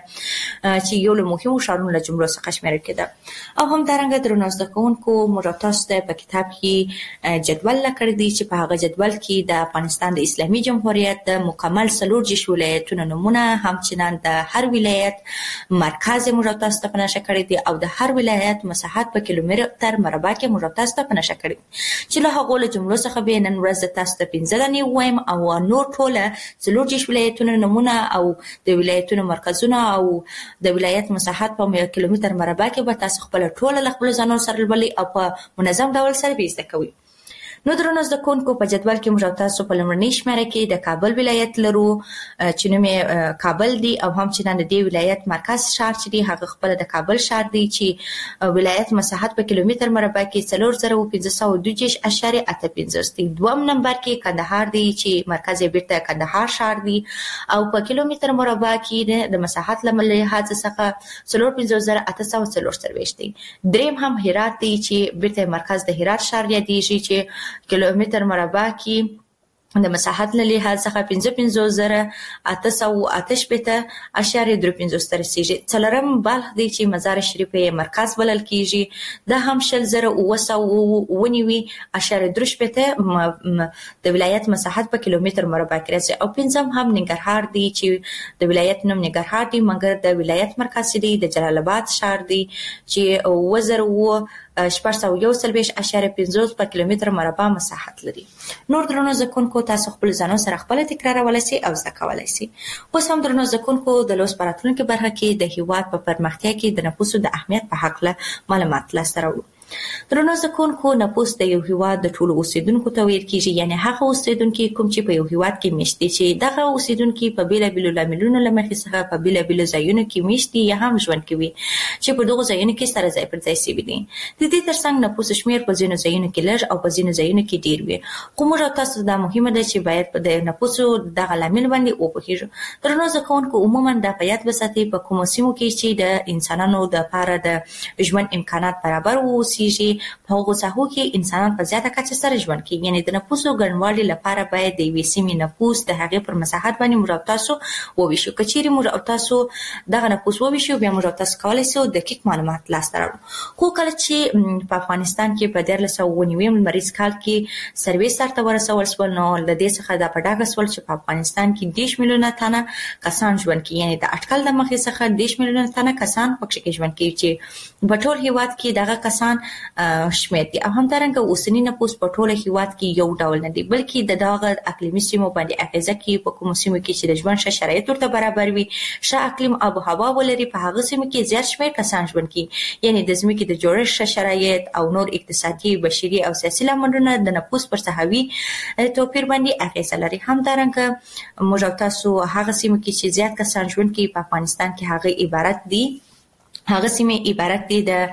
چې یو له مهمو ښارونو له جملو څخه شمیرل کېده او هم دارنګه درنو زده کوونکو موږ تاسو ته په کتاب کې جدول لکړی دی چې په هغه جدول کې د افغانستان د اسلامي جمهوریت د مکمل څلور دیرش ولایتونو نمونه همچنان د هر ولایت مرکز موږ تاسو ته په نښه کړی دی او د هر ولایت مساحت په کیلومتر مربع کې موږ تاسو ته په نښه کړی چې له هغو له جملو څخه به نن ورځ تاسو ته پنځه دانې وایم او نور ټوله څلور دیرش ولایتونو نمونه او د ولایتونو مرکزونه او د ولایت مساحت په کیلومتر مربع کې به تاسو خپل ټوله خپل ځانو سره ولولئ او په منظم ډول سره به زده کوئ. نو درنو زده کوونکو په جدول کې موږ تاسو په لومړنۍ شمیره کې د کابل ولایت لرو چې نوم یې کابل دی او همچنان د دې ولایت مرکز ښار چې دی هغه خپل د کابل ښار دی چې ولایت مساحت په کیلومتر مربع کې څلور زره او پنځه سوه دوه دیرش اعشاریه اته پنځوس دی. دویم نمبر کې کندهار دی چې مرکز یې بیرته کندهار ښار دی او په کیلومتر مربع کې د مساحت له لحاظ څخه څلور پنځوس زره اته سوه څلور څلوېښت دی. دریم هم هرات دی چې بیرته مرکز د هرات ښار یادېږي چې کیلومتر مربع کې د مساحت له لحاظ څخه پنځه پنځوس زره اته سوه اته شپېته اعشاریه درې پنځوس ته رسیږي. څلورم بلخ دی چې مزار شریف یې مرکز بلل کیږي دا هم شل زره اوه سوه اوه نوي اعشاریه درې شپېته د ولایت مساحت په کیلومتر مربع کې راځي او پنځم هم ننګرهار دی چې د ولایت نوم ننګرهار دی مګر د ولایت مرکز دی د جلال آباد ښار دی چې اوه زره اوه شپږ سوه یو څلوېښت اعشاریه پنځوس په کیلومتر مربع مساحت لري. نور درنو زده کوونکو تاسو خپل ځانو سره خپل تکرارولی سئ او زده کولی سئ. اوس هم درنو زده کوونکو د لوست په راتلونکې برخه کې د هېواد په پرمختیا کې د نفوسو د اهمیت په هکله معلومات لاسته راوړو. درنو زده کوونکو نفوس د یو هېواد د ټولو اوسېدونکو ته ویل کېږي یعنې هغه اوسېدونکي کوم چې په یو هېواد کې مېشت دي چې دغه اوسېدونکي په بېلابېلو لاملونو له مخې څخه په بېلابېلو ځایونو کې مېشت دي یا هم ژوند کوي چې په دغو ځایونو کې سره ځای پر ځای سوي دي. د دې ترڅنګ نفوس شمېر په ځینو ځایونو کې لږ او په ځینو ځایونو کې ډېر وي خو موږ او تاسو دا مهمه ده چې باید په د نفوسو دغه لامل باندې وپوهېږو. درنو زده کوونکو عموما دا په یاد وساتئ په کومو سیمو کې چې د انسانانو دپاره د ژوند امکانات برابر واوسېږي په هغو ساحو کې انسانان په زیاته کچه سره ژوند کوي یعنې د نفوسو ګڼوالي لپاره باید د یوې سیمې نفوس د هغې پر مساحت باندې موږ او تاسو وویشو. که چیرې موږ او تاسو دغه نفوس وویشو بیا موږ او تاسو کولی سو دقیق معلومات لاسته راوړو. خو کله چې په افغانستان کې په دیارلس سوه اووه نوي لمریز کال کې سروې سرته ورسول شول نو له دې څخه دا په ډاګه شول چې په افغانستان کې دېرش میلیونه تنه کسان ژوند کوي یعنې د اټکل د مخې څخه دېرش میلیونه تنه کسان پکښې کې ژوند کوي چې په ټول هېواد کې دغه کسان شمېر دي او همدارنګه اوسني نفوس په ټوله هېواد کې یو ډول نه دی بلکې د دغه اقلیمي سیمو باندې اغېزه کوي په کومو سیمو کې چې د ژوند ښه شرایط ورته برابر وي ښه اقلیم آب و هوا ولري په هغه سیمو کې زیات شمېر کسان ژوند کوي یعنې د ځمکې د جوړښت ښه شرایط او نور اقتصادي بشري او سیاسي لاملونه د نفوس پر ساحوي توپیر باندې اغېزه لري. همدارنګه موږ او تاسو هغه سیمو کې چې زیات کسان ژوند کوي په افغانستان کې هغه عبارت دي هغه سیمې عبارت دي د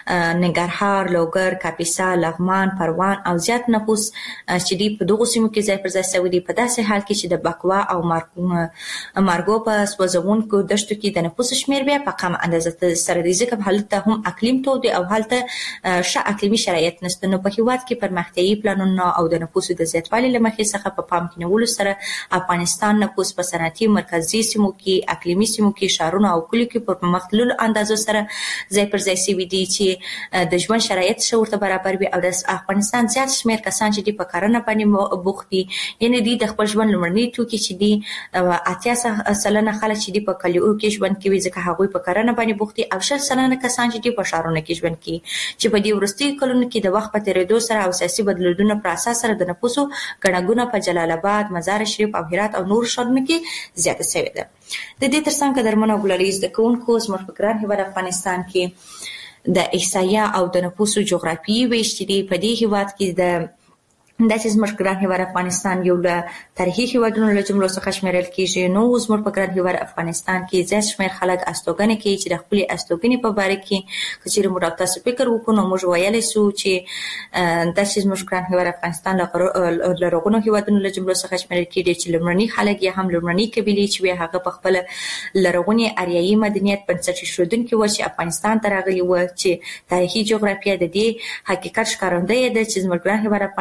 ننګرهار، لوګر، کاپیسا، لغمان، پروان او زیات نفوس چې دی په دغو سیمو کې ځای پر ځای شوي دي په داسې حال کې چې د بکوا او مارګو په سوځونکو دښتو کې د نفوس شمېر بیا په کمه اندازه سره دی ځکه هلته هم اقلیم تود دی او هلته ښه اقلیمي شرایط نشته. نو په هېواد کې پرمختیایي پلانونه او د نفوسو د زیاتوالي له مخې څخه په پام کې نیولو سره افغانستان نفوس په صنعتي مرکزي سیمو کې اقلیمي سیمو کې ښارونو او کلیو کې په پرمختللو اندازو سره ځای پر ځای شوي دي چې د ژوند شرایط ښه ورته برابر وي او د افغانستان زیات شمېر کسان چې دي په کرنه باندې بوخت دي یعنې دوی د خپل ژوند لومړني توکي چې دي اتیا سلنه خلک چې دي په کلیو کې ژوند کوي ځکه هغوی په کرنه باندې بوخت دي او شل سلنه کسان چې دي په ښارونو کې ژوند کوي چې په دې وروستیو کلونو کې د وخت په تېرېدو سره او سیاسي بدلونونو پر اساس سره د نفوسو ګڼه ګوڼه په جلال آباد، مزار شریف او هرات او نورو ښارونو کې زیاته شوې ده. د دې ترڅنګ قدرمنو او ګلالي زده کوونکو زموږ په ګران هېواد افغانستان کې د احصایه او د نفوسو جغرافیایي ویش چې دی په دې هېواد کې د دا چې زموږ ګران هېواد افغانستان یو له تاریخي هېوادونو له جملو څخه شمېرل کېږي نو زموږ په ګران هېواد افغانستان کې زیات شمېر خلک استوګنې کوي چې د خپلې استوګنې په باره کې که چېرې موږ تاسو فکر وکړو نو موږ ویلی سو چې دا چې زموږ ګران هېواد افغانستان له لرغونو هېوادونو له جملو څخه شمېرل کېږي چې لومړني خلک یا هم لومړني قبیلې چې وې هغه په خپله لرغونې اریایي مدنیت بنسټ ایښودونکي وه چې افغانستان ته راغلي وه چې تاریخي جغرافیه د دې حقیقت ښکارندویه ده چې زموږ ګران هېواد افغانستان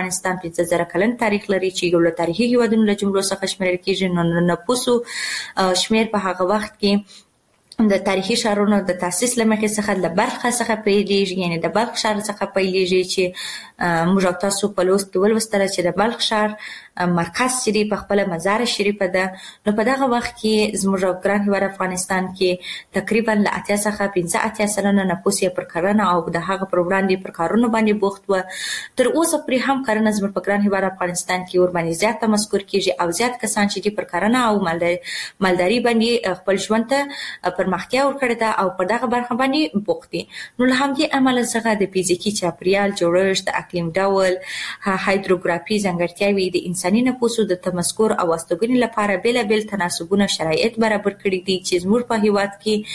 پنځه زره کلن تاریخ لري چې یو له تاریخي هیوادونو له جملو څخه شمیرل کیږي. نو نفوسو شمیر په هغه وخت کې د تاریخي شهرونو د تاسیس لمخې څخه د بلخ څخه پیلېږي، یعنی د بلخ شهر څخه پیلېږي چې موږ تاسو په لوست کې ولوستل چې د بلخ شهر مرکز شری په خپل مزار شریف ده. نو په دغه وخت کې زموږ ګران هیواد افغانستان کې تقریبا له اتیا څخه پنځه اتیا سلنه نفوس یې پر کرنه او د هغه پر وړاندې پر کارونو باندې بوخت و. تر اوسه پرې هم کرنه زموږ په ګران هیواد افغانستان کې ور باندې زیات تمسکر کیږي او زیات کسان چې پر کرنه او مالداري باندې خپل ژوند ته پرمختیا ورکړی ده او په دغه برخه باندې بوخت دي. نو له همدې امله څخه د فزیکی چاپیریال جوړښت، د اقلیم ډول، هایدروګرافي ځانګړتیاوې د انساني نفوسو د تمسکر او استوګنې لپاره بیلابل تناسبونه شرایط برابر کړي دي چې زموږ په هیواد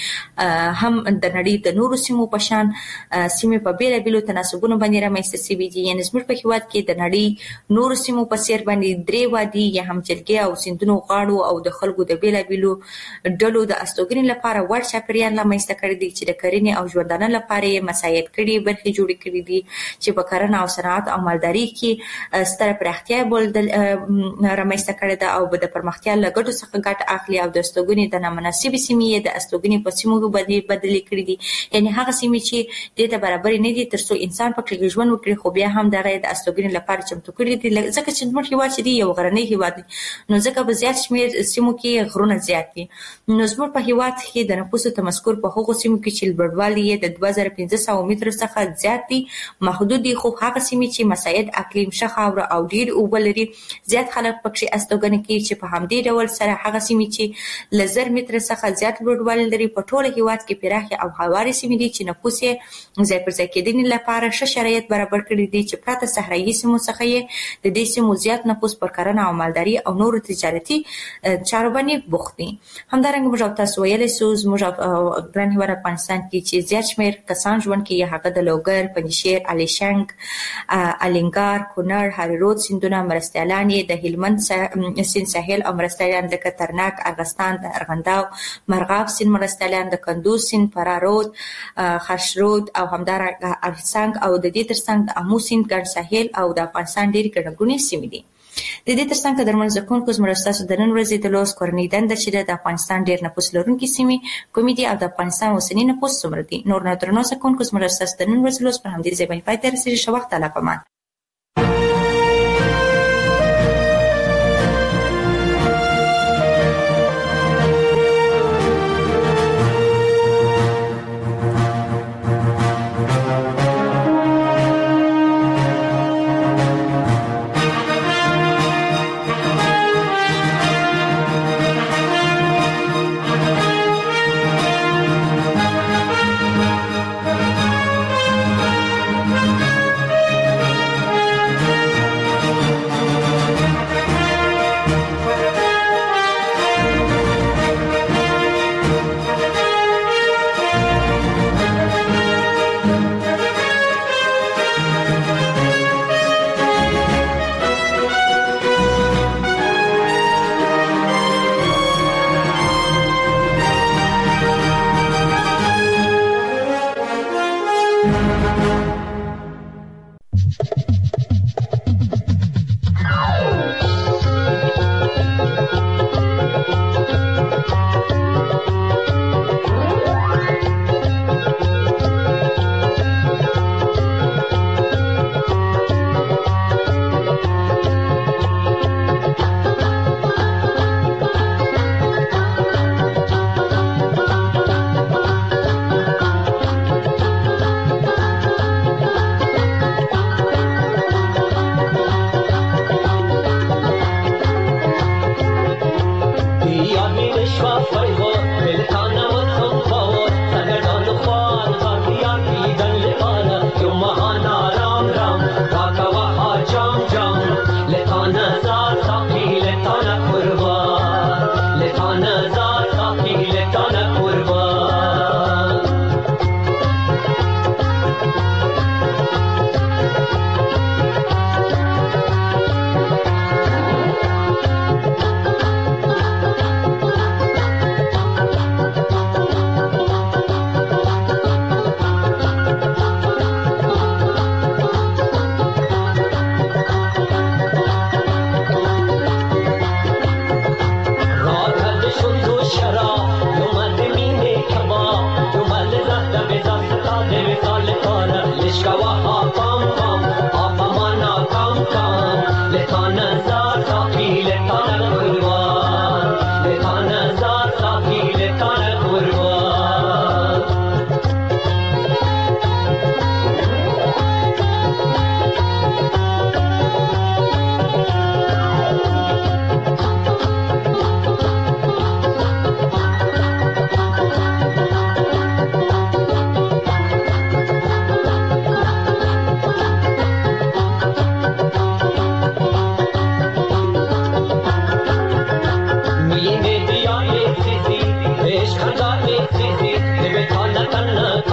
کې هم د نړۍ د نورو سیمو په شان سیمې په بیلابل تناسبونو باندې رامنځته شوي دي. یعنې زموږ په هیواد کې د نړۍ نورو سیمو په څیر باندې درې وادي یا هم جلګې او سیندونو غاړو او د خلکو د بیلابل ډلو د استوګنې لپاره وړ چاپیریال رامنځته کړي دي چې د کرنې او ژوندانه لپاره یې مساعد کړي برخې جوړې کړي دي چې په کرنه او صنعت او مالداري کې ستره پراختیا بولدل رامنځته کړې ده او د پرمختیا له ګټو څخه ګټه اخلي او د استوګنې د نامناسبې سیمې د استوګنې په سیمو باندې بدلې کړې دي. یعنی هغه سیمې چې د ته برابر نه دي ترڅو انسان پکې ژوند وکړي، خو بیا هم دغه د استوګنې لپاره چمتو کړي دي. ځکه چې زموږ هیواد چې دی یو غرنی هیواد دی، نو ځکه په زیات شمیر سیمو کې غرونه زیات دي. نو زموږ په هیواد کې د نفوسو تمسکر په هغو سیمو کې چې لوړوالی یې د دوه زره پنځه سوه مترو څخه زیات دي محدود دي، خو هغه سیمې چې مساعد اقلیم، ښه خاوره او ډیر اوبه لري زیات خلک پکې استوګنه کوي چې په همدې ډول سره هغه سیمې چې له زر متره څخه زیات لوړوالی لري په ټوله هیواد کې پراخې او هوارې سیمې دي چې نفوس یې ځای پر ځای کېدنې لپاره ښه شرایط برابر کړي دي چې پرته صحرایي سیمو څخه یې د دې سیمو زیات نفوس پر کرنه او مالداري او نورو تجارتي چارو باندې بوخت دي. همدارنګه موږ تاسو ویلی سو زموږ ګران هیواد افغانستان کې چې زیات شمیر کسان ژوند کوي هغه د لوګر، پنجشیر، الیشنګ، الینګار، کونړ، هریرود سیندونه، مرستیالان یې د هلمند سیند ساحل او مرستیالان د خطرناک ارغستان، د ارغنداو، مرغاب سیند مرستیالان، د کندوز سیند، فرارود، خشرود او همدارنګه ارسنګ او د دې ترڅنګ د امو سیند ګڼ ساحل او د افغانستان ډېرې ګڼهګونې سیمې دي. د دې ترڅنګ قدرمن زده کوونکو زموږ ستاسو د نن ورځې د لوست کورنۍ دنده چې د افغانستان ډېر نفوس لرونکي سیمې کومې دي او د افغانستان اوسني نفوس څومره دي. نور نه درنو زده کوونکو زموږ ستاسو د نن ورځې لوست پر همدې ځای باندې پای ته رسېږي. ښه وخت الله پامان.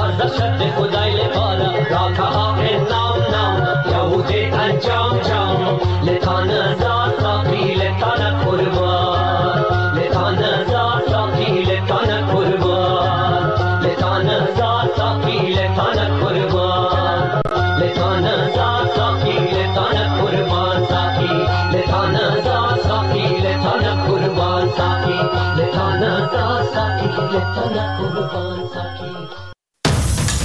ارزشت خدای لپاره را که آخر نام نام یهودی انجام جام لتان ذات ساقی لتان قربان لتان ذات ساقی لتان قربان لتان ذات ساقی لتان قربان لتان ذات ساقی لتان قربان ساقی لتان ذات ساقی لتان قربان ساقی لتان ذات ساقی لتان